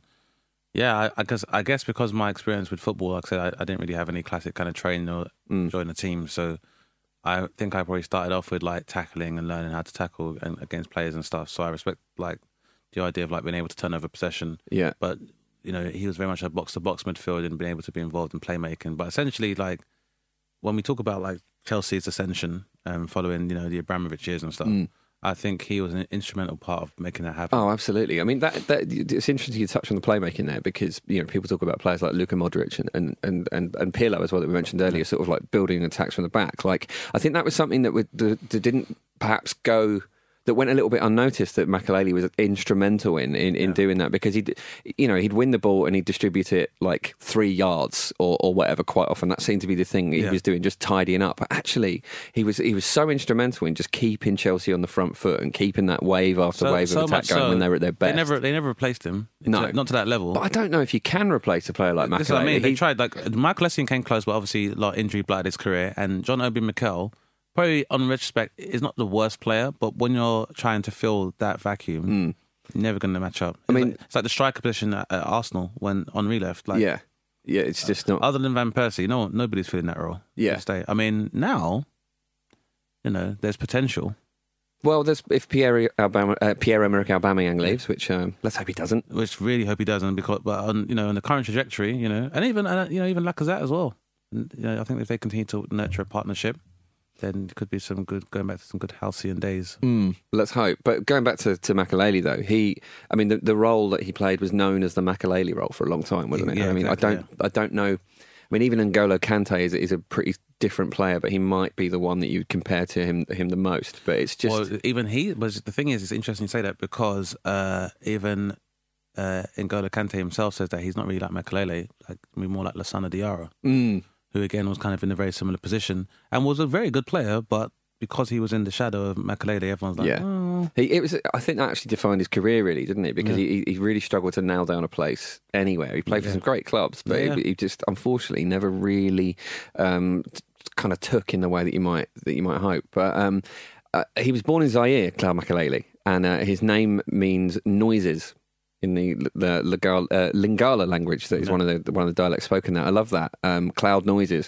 [SPEAKER 16] I guess because my experience with football, like I said, I didn't really have any classic kind of training or join a team, so I think I probably started off with like tackling and learning how to tackle against players and stuff. So I respect like the idea of like being able to turn over possession.
[SPEAKER 15] Yeah.
[SPEAKER 16] But he was very much a box-to-box midfield and being able to be involved in playmaking. But essentially, like when we talk about like Chelsea's ascension following the Abramovich years and stuff, I think he was an instrumental part of making that happen.
[SPEAKER 15] Oh, absolutely. I mean, that it's interesting you touch on the playmaking there, because people talk about players like Luka Modric and Pirlo as well that we mentioned earlier, sort of like building attacks from the back. Like, I think that was something that didn't perhaps go. That went a little bit unnoticed, that Makelele was instrumental in doing that, because he'd win the ball and he'd distribute it like 3 yards or whatever quite often. That seemed to be the thing he was doing, just tidying up. But actually, he was so instrumental in just keeping Chelsea on the front foot and keeping that wave after wave of attack going when they were at their best.
[SPEAKER 16] They never replaced him.
[SPEAKER 15] No,
[SPEAKER 16] not to that level.
[SPEAKER 15] But I don't know if you can replace a player like Makelele.
[SPEAKER 16] That's what I mean. They tried. Like Michael Essien came close, but obviously a lot of injury blighted his career. And John Obi Mikel, probably on retrospect, is not the worst player, but when you're trying to fill that vacuum, you're never going to match up. It's like the striker position at Arsenal when Henry left. Like,
[SPEAKER 15] yeah, it's just not.
[SPEAKER 16] Other than Van Persie, nobody's filling that role.
[SPEAKER 15] Yeah,
[SPEAKER 16] I mean, now, there's potential.
[SPEAKER 15] Well, if Pierre-Emerick Aubameyang leaves, which let's hope he doesn't.
[SPEAKER 16] Which really hope he doesn't, because on the current trajectory, and even Lacazette as well. I think if they continue to nurture a partnership, then it could be going back to some good halcyon days.
[SPEAKER 15] Let's hope. But going back to Makelele, though, the role that he played was known as the Makelele role for a long time, wasn't it?
[SPEAKER 16] Yeah, exactly,
[SPEAKER 15] I don't know. I mean, even N'Golo Kante is a pretty different player, but he might be the one that you'd compare to him the most. But it's just...
[SPEAKER 16] Well, even he... But the thing is, it's interesting you say that, because even N'Golo Kante himself says that he's not really like Makelele, more like Lassana Diarra. Who again was kind of in a very similar position and was a very good player, but because he was in the shadow of Makelele, everyone's like, oh.
[SPEAKER 15] I think that actually defined his career, really, didn't it? Because he really struggled to nail down a place anywhere. He played for some great clubs, but he just unfortunately never really kind of took in the way that you might hope. But he was born in Zaire, Claude Makelele, and his name means noises in the Lingala language. That is one of the dialects spoken there. I love that. Cloud noises.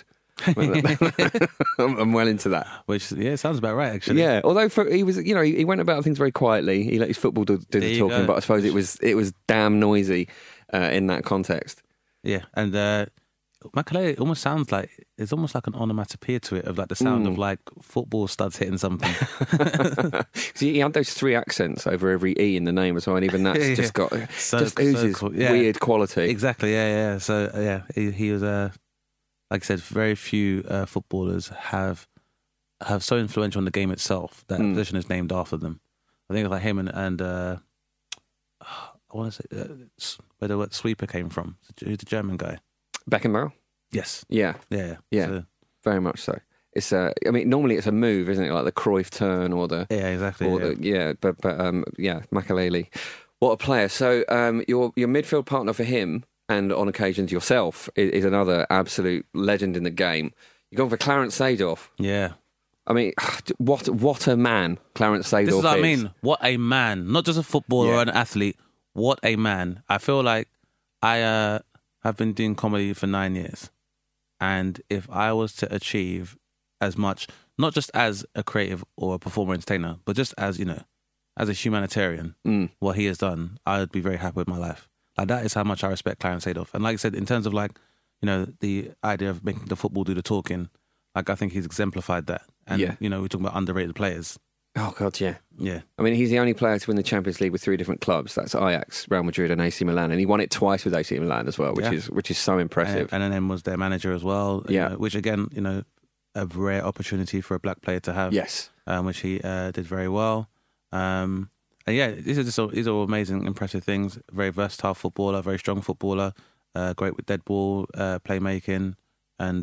[SPEAKER 15] I'm well into that.
[SPEAKER 16] Which sounds about right, actually.
[SPEAKER 15] Yeah, although he was, he went about things very quietly. He let his football do the talking, but I suppose it was damn noisy in that context.
[SPEAKER 16] Yeah, and Makelele almost sounds like it's almost like an onomatopoeia to it, of like the sound of like football studs hitting something.
[SPEAKER 15] He had those 3 accents over every E in the name as well, and even that's just got oozes
[SPEAKER 16] cool.
[SPEAKER 15] weird quality.
[SPEAKER 16] Exactly, yeah. So he was like I said, very few footballers have so influential in the game itself that a position is named after them. I think it's like him and I want to say where the word sweeper came from. Who's the German guy?
[SPEAKER 15] Beckenbauer?
[SPEAKER 16] Yes.
[SPEAKER 15] Yeah.
[SPEAKER 16] So,
[SPEAKER 15] very much so. It's normally it's a move, isn't it? Like the Cruyff turn or the
[SPEAKER 16] exactly.
[SPEAKER 15] Or but Makelele, what a player. So your midfield partner for him, and on occasions yourself, is another absolute legend in the game. You've gone for Clarence Seedorf.
[SPEAKER 16] Yeah.
[SPEAKER 15] I mean, what a man Clarence Seedorf is.
[SPEAKER 16] This is what I mean. What a man. Not just a footballer or an athlete. What a man. I feel like I have been doing comedy for 9 years. And if I was to achieve as much, not just as a creative or a performer entertainer, but just as, as a humanitarian, what he has done, I would be very happy with my life. Like, that is how much I respect Clarence Seedorf. And like I said, in terms of like, the idea of making the football do the talking, like I think he's exemplified that. And, we're talking about underrated players.
[SPEAKER 15] Oh, God, yeah.
[SPEAKER 16] Yeah.
[SPEAKER 15] I mean, he's the only player to win the Champions League with 3 different clubs. That's Ajax, Real Madrid and AC Milan. And he won it twice with AC Milan as well, which is so impressive.
[SPEAKER 16] And then was their manager as well. Which, again, a rare opportunity for a black player to have.
[SPEAKER 15] Yes.
[SPEAKER 16] Which he did very well. And these are all amazing, impressive things. Very versatile footballer, very strong footballer, great with dead ball, playmaking. And,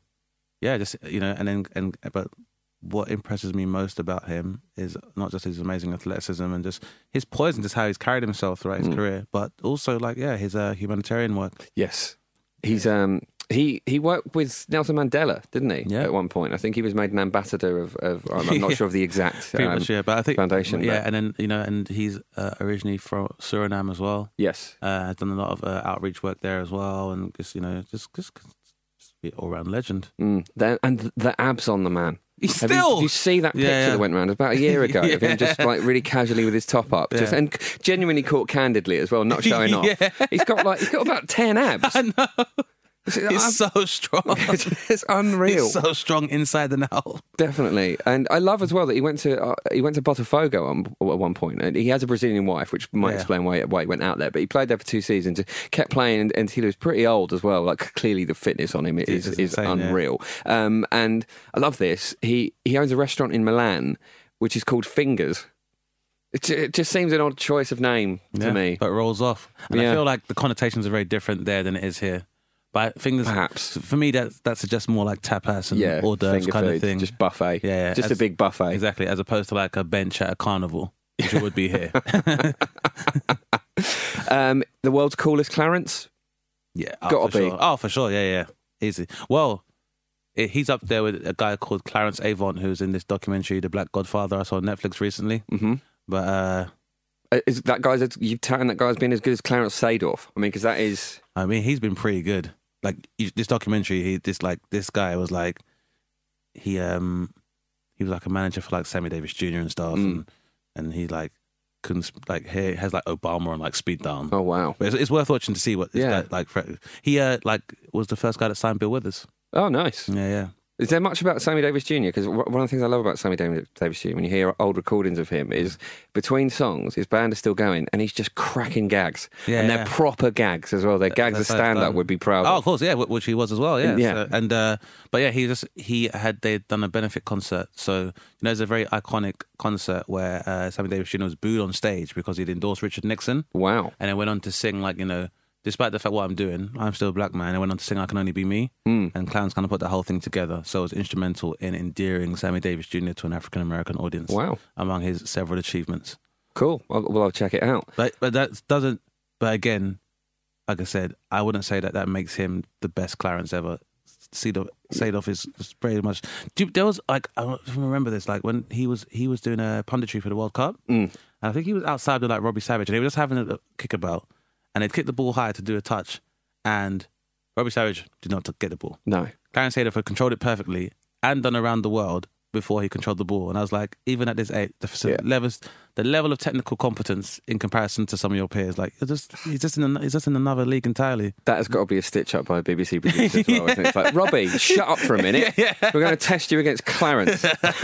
[SPEAKER 16] but what impresses me most about him is not just his amazing athleticism and just his poise and just how he's carried himself throughout his career, but also his humanitarian work.
[SPEAKER 15] Yes, he's he worked with Nelson Mandela, didn't he?
[SPEAKER 16] Yeah.
[SPEAKER 15] At one point, I think he was made an ambassador of I'm not sure of the exact
[SPEAKER 16] but I think
[SPEAKER 15] foundation.
[SPEAKER 16] Yeah, and then and he's originally from Suriname as well.
[SPEAKER 15] Yes,
[SPEAKER 16] has done a lot of outreach work there as well, and just be all round legend.
[SPEAKER 15] And the abs on the man.
[SPEAKER 16] Did
[SPEAKER 15] you see that picture that went around about a year ago of him just like really casually with his top up, and genuinely caught candidly as well, not showing off. He's got about 10 abs.
[SPEAKER 16] I know. He's so strong.
[SPEAKER 15] It's unreal.
[SPEAKER 16] He's so strong inside and out.
[SPEAKER 15] Definitely. And I love as well that he went to Botafogo at one point, and he has a Brazilian wife, which might explain why he went out there. But he played there for 2 seasons, kept playing, and he was pretty old as well. Like, clearly the fitness on him is insane, unreal. Yeah. And I love this. He owns a restaurant in Milan, which is called Fingers. It just seems an odd choice of name to me.
[SPEAKER 16] But it rolls off. And I feel like the connotations are very different there than it is here. But Fingers,
[SPEAKER 15] perhaps
[SPEAKER 16] for me, that suggests more like tapas and hors d'oeuvres kind of thing.
[SPEAKER 15] Just buffet.
[SPEAKER 16] Yeah,
[SPEAKER 15] just a big buffet.
[SPEAKER 16] Exactly, as opposed to like a bench at a carnival, which it would be here.
[SPEAKER 15] The world's coolest Clarence?
[SPEAKER 16] Yeah,
[SPEAKER 15] gotta be.
[SPEAKER 16] Sure. Oh, for sure. Yeah. Easy. Well, he's up there with a guy called Clarence Avant, who's in this documentary, The Black Godfather, I saw on Netflix recently.
[SPEAKER 15] Mm-hmm.
[SPEAKER 16] But
[SPEAKER 15] is that guy's? You touting that guy's been as good as Clarence Seedorf? I mean, because that is.
[SPEAKER 16] I mean, he's been pretty good. Like this documentary, this guy was like, he was like a manager for like Sammy Davis Jr. and stuff, and he like couldn't like he has like Obama on like speed dial.
[SPEAKER 15] Oh wow!
[SPEAKER 16] But it's worth watching to see what this guy like. He was the first guy that signed Bill Withers.
[SPEAKER 15] Oh, nice.
[SPEAKER 16] Yeah.
[SPEAKER 15] Is there much about Sammy Davis Jr.? Because one of the things I love about Sammy Davis Jr. when you hear old recordings of him is between songs, his band is still going and he's just cracking gags. Yeah, and they're proper gags as well. They're gags a stand-up would be proud of.
[SPEAKER 16] Oh, of course, yeah, which he was as well, yeah. So, they'd done a benefit concert. So, there's a very iconic concert where Sammy Davis Jr. was booed on stage because he'd endorsed Richard Nixon.
[SPEAKER 15] Wow.
[SPEAKER 16] And then went on to sing despite the fact what I'm doing, I'm still a black man. I went on to sing I Can Only Be Me. And Clowns kind of put that whole thing together. So it was instrumental in endearing Sammy Davis Jr. to an African-American audience.
[SPEAKER 15] Wow.
[SPEAKER 16] Among his several achievements.
[SPEAKER 15] Cool. I'll check it out.
[SPEAKER 16] But that doesn't... But again, like I said, I wouldn't say that makes him the best Clarence ever. Seedorf is pretty much... There was, like, I remember this, like, when he was doing a punditry for the World Cup. And I think he was outside with, like, Robbie Savage. And he was just having a kickabout. And they'd kick the ball high to do a touch. And Robbie Savage did not get the ball.
[SPEAKER 15] No.
[SPEAKER 16] Clarence Seedorf had controlled it perfectly and done around the world before he controlled the ball. And I was like, even at this age, the level of technical competence in comparison to some of your peers, like he's just in another league entirely.
[SPEAKER 15] That has got to be a stitch up by a BBC producer as well. Isn't it? It's like, Robbie, shut up for a minute. We're going to test you against Clarence.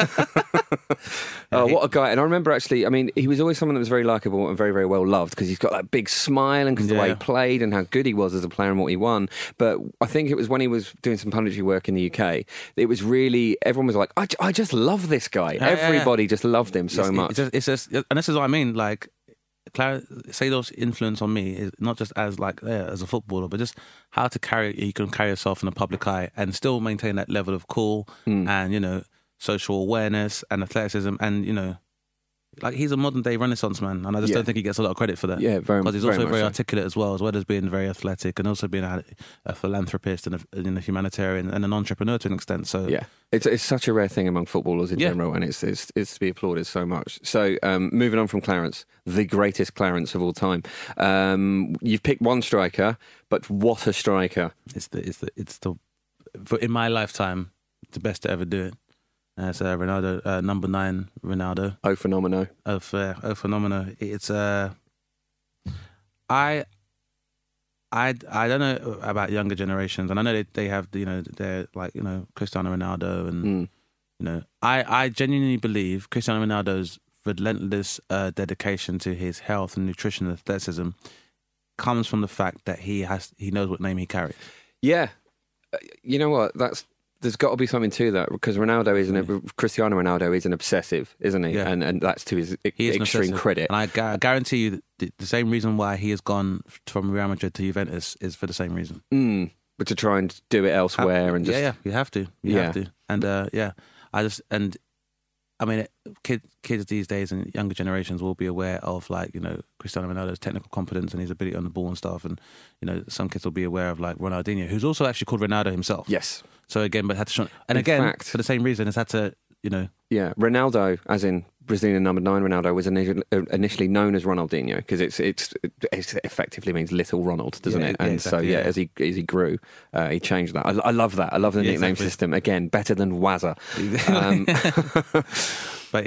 [SPEAKER 15] Oh, what a guy. And I remember actually, I mean, he was always someone that was very likeable and very, very well loved because he's got that big smile and because the way he played and how good he was as a player and what he won. But I think it was when he was doing some punditry work in the UK, it was really, everyone was like, I just love this guy. Everybody just loved him so much.
[SPEAKER 16] It's just, and this is what I mean, like, Seido's influence on me is not just as as a footballer, but just how you can carry yourself in the public eye and still maintain that level of cool and, social awareness and athleticism and, like he's a modern day Renaissance man, and I just don't think he gets a lot of credit for that.
[SPEAKER 15] Yeah, very much.
[SPEAKER 16] Because he's also very articulate as well as being very athletic and also being a philanthropist and a humanitarian and an entrepreneur to an extent. So
[SPEAKER 15] yeah, it's such a rare thing among footballers in general, and it's to be applauded so much. So moving on from Clarence, the greatest Clarence of all time. You've picked one striker, but what a striker!
[SPEAKER 16] It's in my lifetime, the best to ever do it. It's Ronaldo, number 9, Ronaldo.
[SPEAKER 15] Oh, Fenomeno.
[SPEAKER 16] Oh, Fenomeno. It's I don't know about younger generations, and I know they have they're like Cristiano Ronaldo, and I genuinely believe Cristiano Ronaldo's relentless dedication to his health and nutrition and athleticism comes from the fact that he knows what name he carries.
[SPEAKER 15] Yeah, you know what? There's got to be something to that because Cristiano Ronaldo is an obsessive, isn't he? Yeah. And that's to his extreme credit.
[SPEAKER 16] And I guarantee you the same reason why he has gone from Real Madrid to Juventus is for the same reason.
[SPEAKER 15] But to try and do it elsewhere and just...
[SPEAKER 16] Yeah, you have to. You have to. And I mean, kids these days and younger generations will be aware of Cristiano Ronaldo's technical competence and his ability on the ball and stuff. And, some kids will be aware of Ronaldinho, who's also actually called Ronaldo himself.
[SPEAKER 15] Yes.
[SPEAKER 16] So again, but had to show, and in fact, for the same reason, it's had to,
[SPEAKER 15] Yeah, Ronaldo, as in Brazilian number 9 Ronaldo, was initially known as Ronaldinho because it effectively means little Ronald, doesn't it? And
[SPEAKER 16] exactly,
[SPEAKER 15] as he grew, he changed that. I love that. I love the nickname system. Again, better than Wazza.
[SPEAKER 16] But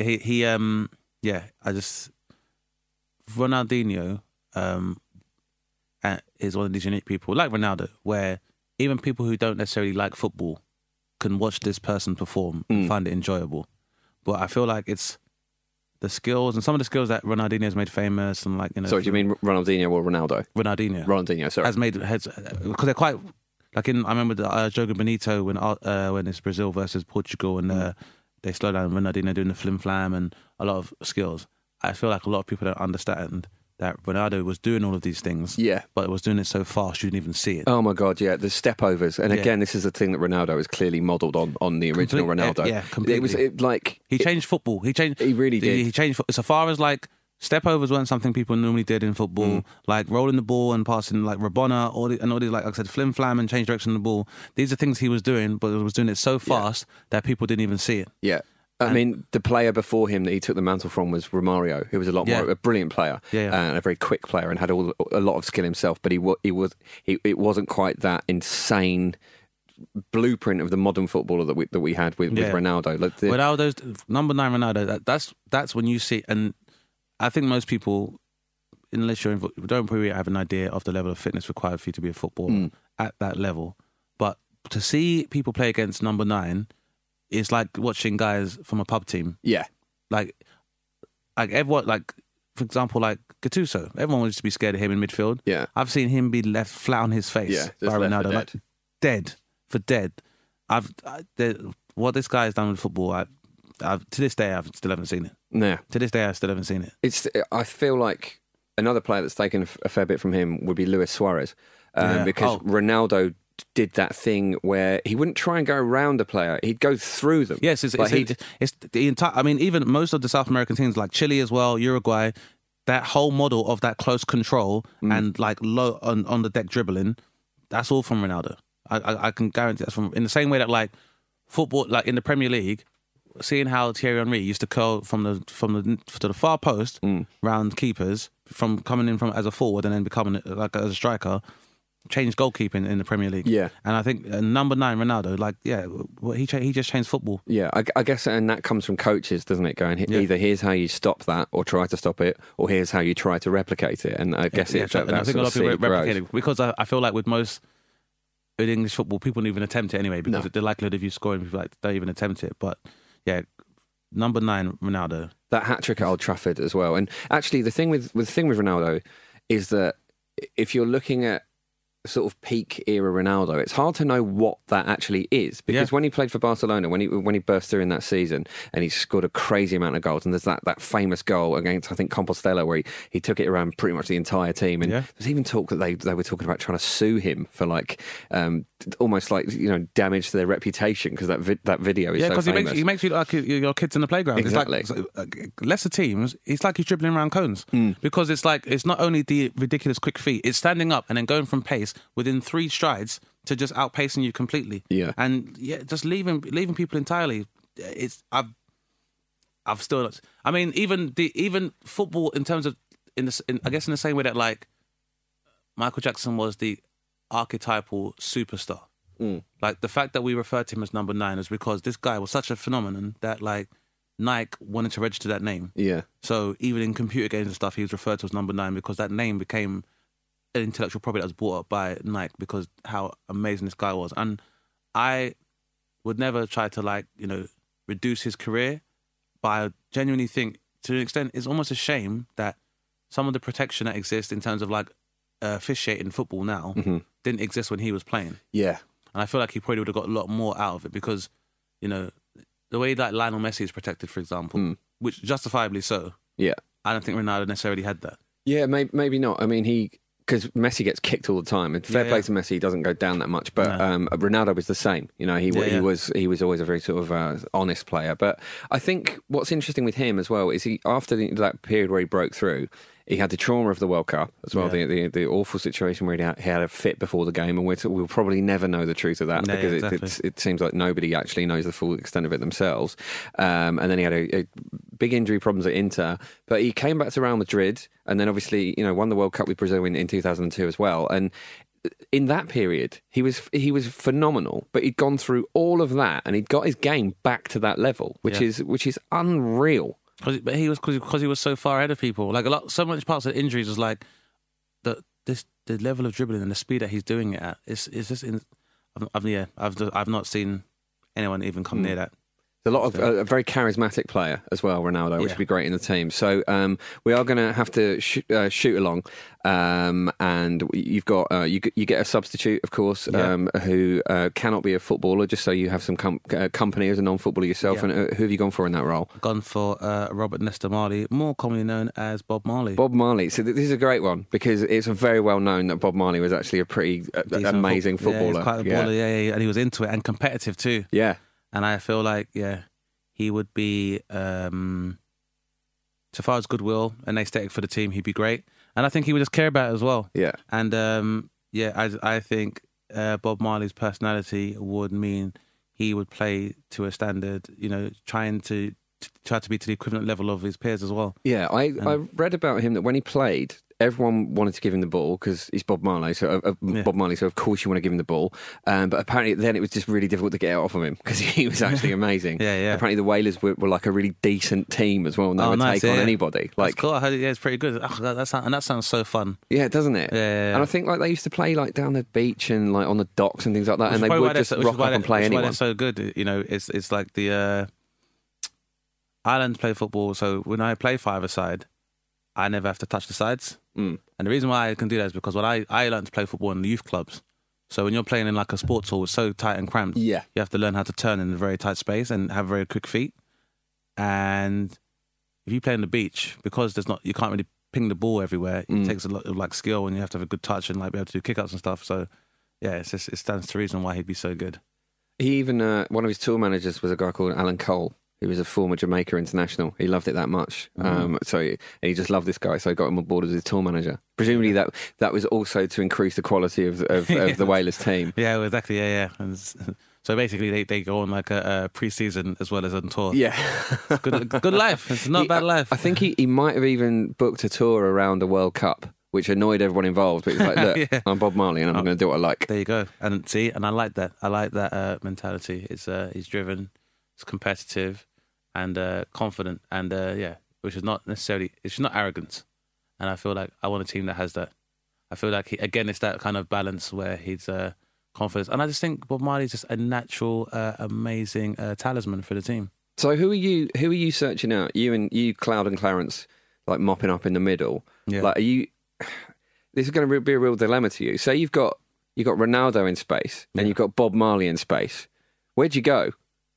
[SPEAKER 16] Ronaldinho is one of these unique people, like Ronaldo, where even people who don't necessarily like football can watch this person perform and find it enjoyable. But I feel like it's the skills and some of the skills that Ronaldinho has made famous and
[SPEAKER 15] Sorry, do you mean Ronaldinho or Ronaldo?
[SPEAKER 16] Ronaldinho, sorry. Because they're quite I remember Jogo Bonito when it's Brazil versus Portugal and they slow down Ronaldinho doing the flim flam and a lot of skills. I feel like a lot of people don't understand that Ronaldo was doing all of these things, but it was doing it so fast you didn't even see it.
[SPEAKER 15] Oh my God, yeah, the step overs, and again, this is a thing that Ronaldo has clearly modelled on the original Ronaldo.
[SPEAKER 16] Yeah, completely.
[SPEAKER 15] He
[SPEAKER 16] changed football. He
[SPEAKER 15] really did.
[SPEAKER 16] He changed so far as step overs weren't something people normally did in football, like rolling the ball and passing like Rabona, and all these like I said, flim flam and change direction of the ball. These are things he was doing, but he was doing it so fast that people didn't even see it.
[SPEAKER 15] Yeah. I mean, the player before him that he took the mantle from was Romario, who was a brilliant player and a very quick player and had a lot of skill himself. But it wasn't quite that insane blueprint of the modern footballer that we had with Ronaldo.
[SPEAKER 16] Ronaldo's number 9 Ronaldo. That's when you see, and I think most people, unless you don't probably have an idea of the level of fitness required for you to be a footballer at that level. But to see people play against number 9. It's like watching guys from a pub team.
[SPEAKER 15] Yeah.
[SPEAKER 16] Like everyone, for example, Gattuso. Everyone used to be scared of him in midfield.
[SPEAKER 15] Yeah.
[SPEAKER 16] I've seen him be left flat on his face by Ronaldo. Dead. What this guy has done with football, to this day, I still haven't seen it.
[SPEAKER 15] Yeah.
[SPEAKER 16] To this day, I still haven't seen it.
[SPEAKER 15] I feel like another player that's taken a fair bit from him would be Luis Suarez. Because Ronaldo did that thing where he wouldn't try and go around a player; he'd go through them.
[SPEAKER 16] Yes, it's the entire. I mean, even most of the South American teams, like Chile as well, Uruguay, that whole model of that close control and low on the deck dribbling, that's all from Ronaldo. I can guarantee that's from. In the same way that football, in the Premier League, seeing how Thierry Henry used to curl from the far post round keepers, from coming in from as a forward and then becoming as a striker. changed goalkeeping in the Premier League.
[SPEAKER 15] Yeah.
[SPEAKER 16] And I think number 9, Ronaldo, he just changed football.
[SPEAKER 15] Yeah, I guess, and that comes from coaches, doesn't it? Going, either here's how you stop that or try to stop it, or here's how you try to replicate it. And I guess
[SPEAKER 16] I think a lot of people replicate it, because I feel like with most in English football, people don't even attempt it anyway, because the likelihood of you scoring, people don't even attempt it. But yeah, number 9, Ronaldo.
[SPEAKER 15] That hat-trick at Old Trafford as well. And actually, the thing with Ronaldo is that if you're looking at sort of peak era Ronaldo, it's hard to know what that actually is, because when he played for Barcelona, when he burst through in that season and he scored a crazy amount of goals, and there's that famous goal against, I think, Compostela, where he took it around pretty much the entire team, and there's even talk that they were talking about trying to sue him for almost like damage to their reputation, because that video is so famous.
[SPEAKER 16] he makes you look like your kids in the playground.
[SPEAKER 15] Exactly.
[SPEAKER 16] It's like, lesser teams, it's like he's dribbling around cones, because it's like, it's not only the ridiculous quick feet, it's standing up and then going from pace within 3 strides to just outpacing you completely.
[SPEAKER 15] Yeah.
[SPEAKER 16] And just leaving people entirely. I've still not, I mean, even football in terms of I guess in the same way that like Michael Jackson was the archetypal superstar. Like the fact that we refer to him as number 9 is because this guy was such a phenomenon that like Nike wanted to register that name.
[SPEAKER 15] Yeah.
[SPEAKER 16] So even in computer games and stuff, he was referred to as number 9 because that name became an intellectual property that was brought up by Nike because how amazing this guy was. And I would never try to reduce his career, but I genuinely think to an extent it's almost a shame that some of the protection that exists in terms of officiating football now didn't exist when he was playing.
[SPEAKER 15] Yeah.
[SPEAKER 16] And I feel like he probably would have got a lot more out of it because, the way that Lionel Messi is protected, for example, which justifiably so.
[SPEAKER 15] Yeah.
[SPEAKER 16] I don't think Ronaldo necessarily had that.
[SPEAKER 15] Yeah, maybe not. I mean, because Messi gets kicked all the time, and fair play to Messi, he doesn't go down that much. But Ronaldo was the same. He was always a very sort of honest player. But I think what's interesting with him as well is he, after that period where he broke through, he had the trauma of the World Cup as well, the awful situation where he had a fit before the game, and we'll probably never know the truth of that because it seems like nobody actually knows the full extent of it themselves. And then he had a big injury problems at Inter, but he came back to Real Madrid, and then obviously won the World Cup with Brazil in 2002 as well. And in that period, he was phenomenal, but he'd gone through all of that, and he'd got his game back to that level, which is unreal.
[SPEAKER 16] But he was so far ahead of people. So much parts of the injuries was like the level of dribbling and the speed that he's doing it at. It's just I've not seen anyone even come near that.
[SPEAKER 15] A lot of a very charismatic player as well, Ronaldo, which would be great in the team. So we are going to have to shoot along, and you've got you get a substitute, of course, who cannot be a footballer, just so you have some company as a non-footballer yourself. And who have you gone for in that role?
[SPEAKER 16] Gone for Robert Nesta Marley, more commonly known as Bob Marley.
[SPEAKER 15] Bob Marley. So this is a great one because it's very well known that Bob Marley was actually a pretty amazing footballer.
[SPEAKER 16] Yeah, he's quite a baller, and he was into it and competitive too.
[SPEAKER 15] Yeah.
[SPEAKER 16] And I feel like, he would be, so far as goodwill and aesthetic for the team, he'd be great. And I think he would just care about it as well.
[SPEAKER 15] Yeah.
[SPEAKER 16] And, I think Bob Marley's personality would mean he would play to a standard, trying to try to be to the equivalent level of his peers as well.
[SPEAKER 15] Yeah, I read about him that when he played, everyone wanted to give him the ball because he's Bob Marley, so of course you want to give him the ball. But apparently then it was just really difficult to get it off of him because he was actually amazing. Apparently the Wailers were like a really decent team as well, and they would take on anybody.
[SPEAKER 16] That's cool. I heard it's pretty good. That sounds so fun.
[SPEAKER 15] Yeah, doesn't it?
[SPEAKER 16] Yeah.
[SPEAKER 15] And I think they used to play down the beach and on the docks and things like that, and they would just rock up and play anyone.
[SPEAKER 16] Why they're so good, it's like the Ireland play football. So when I play five-a-side, I never have to touch the sides. And the reason why I can do that is because when I learned to play football in the youth clubs. So when you're playing in a sports hall, it's so tight and cramped.
[SPEAKER 15] Yeah.
[SPEAKER 16] You have to learn how to turn in a very tight space and have very quick feet. And if you play on the beach, because you can't really ping the ball everywhere, it takes a lot of skill, and you have to have a good touch and be able to do kick-ups and stuff. So yeah, it stands to reason why he'd be so good.
[SPEAKER 15] He even, one of his tour managers was a guy called Alan Cole. He was a former Jamaica international. He loved it that much. So he just loved this guy, so he got him on board as his tour manager. Presumably that was also to increase the quality of the Wailers team.
[SPEAKER 16] Yeah, exactly. Yeah. And so basically they go on a pre-season as well as on tour.
[SPEAKER 15] Yeah.
[SPEAKER 16] Good life. It's not a bad life.
[SPEAKER 15] I think he might have even booked a tour around the World Cup. which annoyed everyone involved. But he was like, look, I'm Bob Marley and I'm going to do what I like.
[SPEAKER 16] There you go. And see, and I like that. I like that mentality. He's driven, it's competitive, and confident, and which is not necessarily, it's not arrogance. And I feel like I want a team that has that. I feel like, it's that kind of balance where he's confident. And I just think Bob Marley's just a natural, amazing talisman for the team.
[SPEAKER 15] So who are you searching out? You, Cloud and Clarence, like mopping up in the middle.
[SPEAKER 16] Yeah.
[SPEAKER 15] Like, this is going to be a real dilemma to you. Say you've got Ronaldo in space and you've got Bob Marley in space. Where'd you go?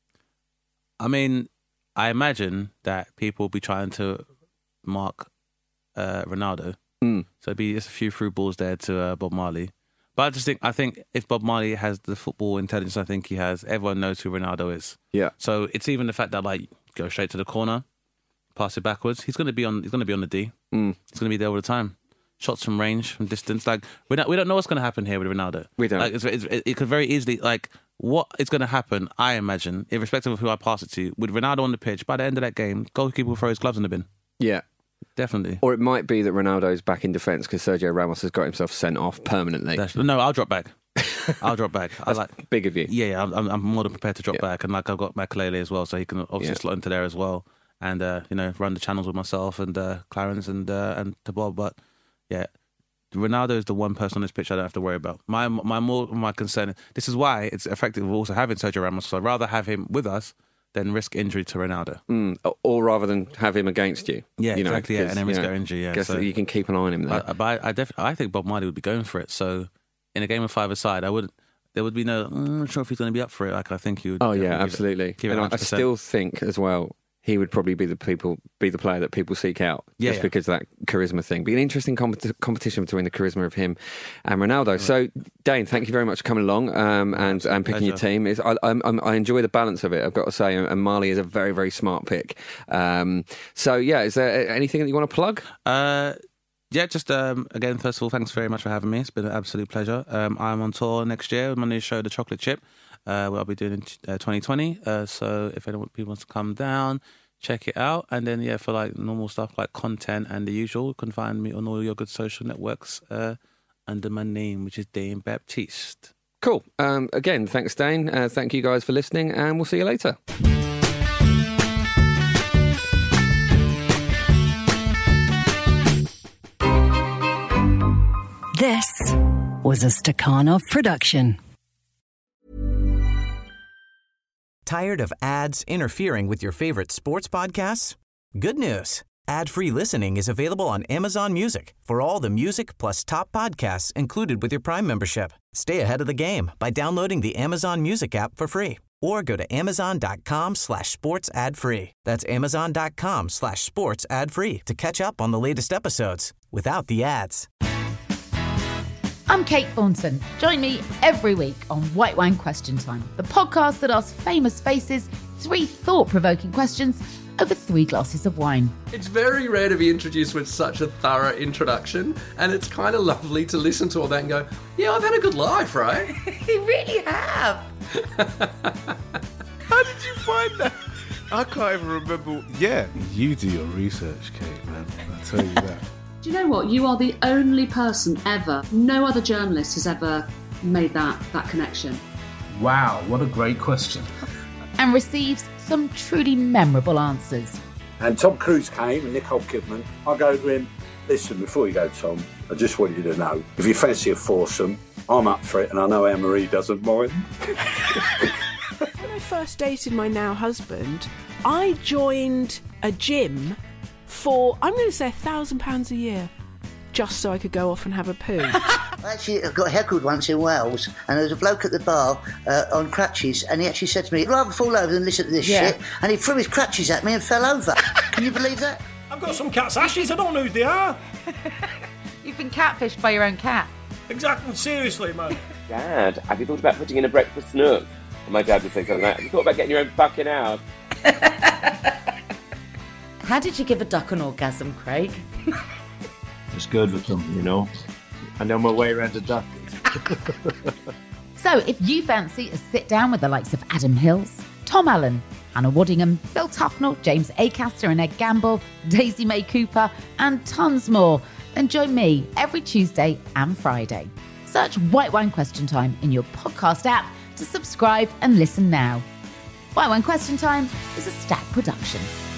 [SPEAKER 16] I mean, I imagine that people will be trying to mark Ronaldo. So it'd be just a few through balls there to Bob Marley. But I think if Bob Marley has the football intelligence I think he has, everyone knows who Ronaldo is.
[SPEAKER 15] Yeah.
[SPEAKER 16] So it's even the fact that like go straight to the corner, pass it backwards. He's going to be on the D. He's going to be there all the time. Shots from range, from distance. Like we don't know what's going to happen here with Ronaldo.
[SPEAKER 15] We don't.
[SPEAKER 16] Like it could very easily what is going to happen. I imagine, irrespective of who I pass it to, with Ronaldo on the pitch, by the end of that game, goalkeeper will throw his gloves in the bin.
[SPEAKER 15] Yeah.
[SPEAKER 16] Definitely.
[SPEAKER 15] Or it might be that Ronaldo's back in defence because Sergio Ramos has got himself sent off permanently.
[SPEAKER 16] No, I'll drop back.
[SPEAKER 15] That's big of you.
[SPEAKER 16] Yeah, I'm more than prepared to drop back. And like I've got Makelele as well, so he can obviously slot into there as well. And, run the channels with myself and Clarence and to Bob. But, yeah, Ronaldo is the one person on this pitch I don't have to worry about. My concern, this is why it's effective also having Sergio Ramos. So I'd rather have him with us than risk injury to Ronaldo.
[SPEAKER 15] Or rather than have him against you.
[SPEAKER 16] Yeah, exactly, and then risk our injury, yeah.
[SPEAKER 15] So you can keep an eye on him there.
[SPEAKER 16] But I think Bob Marley would be going for it. So in a game of five-a-side, there would be no, I'm not sure if he's going to be up for it. Like I think he would.
[SPEAKER 15] Oh, yeah, absolutely.
[SPEAKER 16] Give it
[SPEAKER 15] and I still think as well, he would probably be the player that people seek out because of that charisma thing. Be an interesting competition between the charisma of him and Ronaldo. Right. So, Dane, thank you very much for coming along and picking your team. I enjoy the balance of it, I've got to say, and Marley is a very, very smart pick. Is there anything that you want to plug?
[SPEAKER 16] Again, first of all, thanks very much for having me. It's been an absolute pleasure. I'm on tour next year with my new show, The Chocolate Chip. What I'll be doing in 2020. So if anyone wants to come down, check it out. And then, for like normal stuff like content and the usual, you can find me on all your good social networks under my name, which is Dane Baptiste.
[SPEAKER 15] Cool. Again, thanks, Dane. Thank you guys for listening, and we'll see you later.
[SPEAKER 18] This was a Stakhanov production.
[SPEAKER 3] Tired of ads interfering with your favorite sports podcasts? Good news. Ad-free listening is available on Amazon Music for all the music plus top podcasts included with your Prime membership. Stay ahead of the game by downloading the Amazon Music app for free or go to amazon.com/sports ad free. That's amazon.com/sports ad free to catch up on the latest episodes without the ads.
[SPEAKER 4] I'm Kate Thornton. Join me every week on White Wine Question Time, the podcast that asks famous faces 3 thought-provoking questions over 3 glasses of wine.
[SPEAKER 5] It's very rare to be introduced with such a thorough introduction, and it's kind of lovely to listen to all that and go, yeah, I've had a good life, right?
[SPEAKER 13] You really have.
[SPEAKER 6] How did you find that? I can't even remember. Yeah, you do your research, Kate, man. I tell you that.
[SPEAKER 7] Do you know what? You are the only person ever, no other journalist has ever made that connection.
[SPEAKER 8] Wow, what a great question.
[SPEAKER 4] And receives some truly memorable answers.
[SPEAKER 9] And Tom Cruise came and Nicole Kidman. I go to him, listen, before you go, Tom, I just want you to know, if you fancy a foursome, I'm up for it, and I know Anne-Marie doesn't mind.
[SPEAKER 10] When I first dated my now husband, I joined a gym for, I'm going to say, £1,000 a year, just so I could go off and have a poo.
[SPEAKER 11] Actually, I got heckled once in Wales, and there was a bloke at the bar on crutches, and he actually said to me, I'd rather fall over than listen to this shit, and he threw his crutches at me and fell over. Can you believe that?
[SPEAKER 8] I've got some cat's ashes, I don't know who they are.
[SPEAKER 4] You've been catfished by your own cat.
[SPEAKER 8] Exactly, seriously, man.
[SPEAKER 12] Dad, have you thought about putting in a breakfast nook? And my dad would say something like, have you thought about getting your own fucking house?
[SPEAKER 13] How did you give a duck an orgasm, Craig?
[SPEAKER 14] It's good with them, you know. I know my way around a duck.
[SPEAKER 4] So if you fancy a sit down with the likes of Adam Hills, Tom Allen, Hannah Waddingham, Phil Tufnell, James Acaster and Ed Gamble, Daisy May Cooper, and tons more, then join me every Tuesday and Friday. Search White Wine Question Time in your podcast app to subscribe and listen now. White Wine Question Time is a Stack production.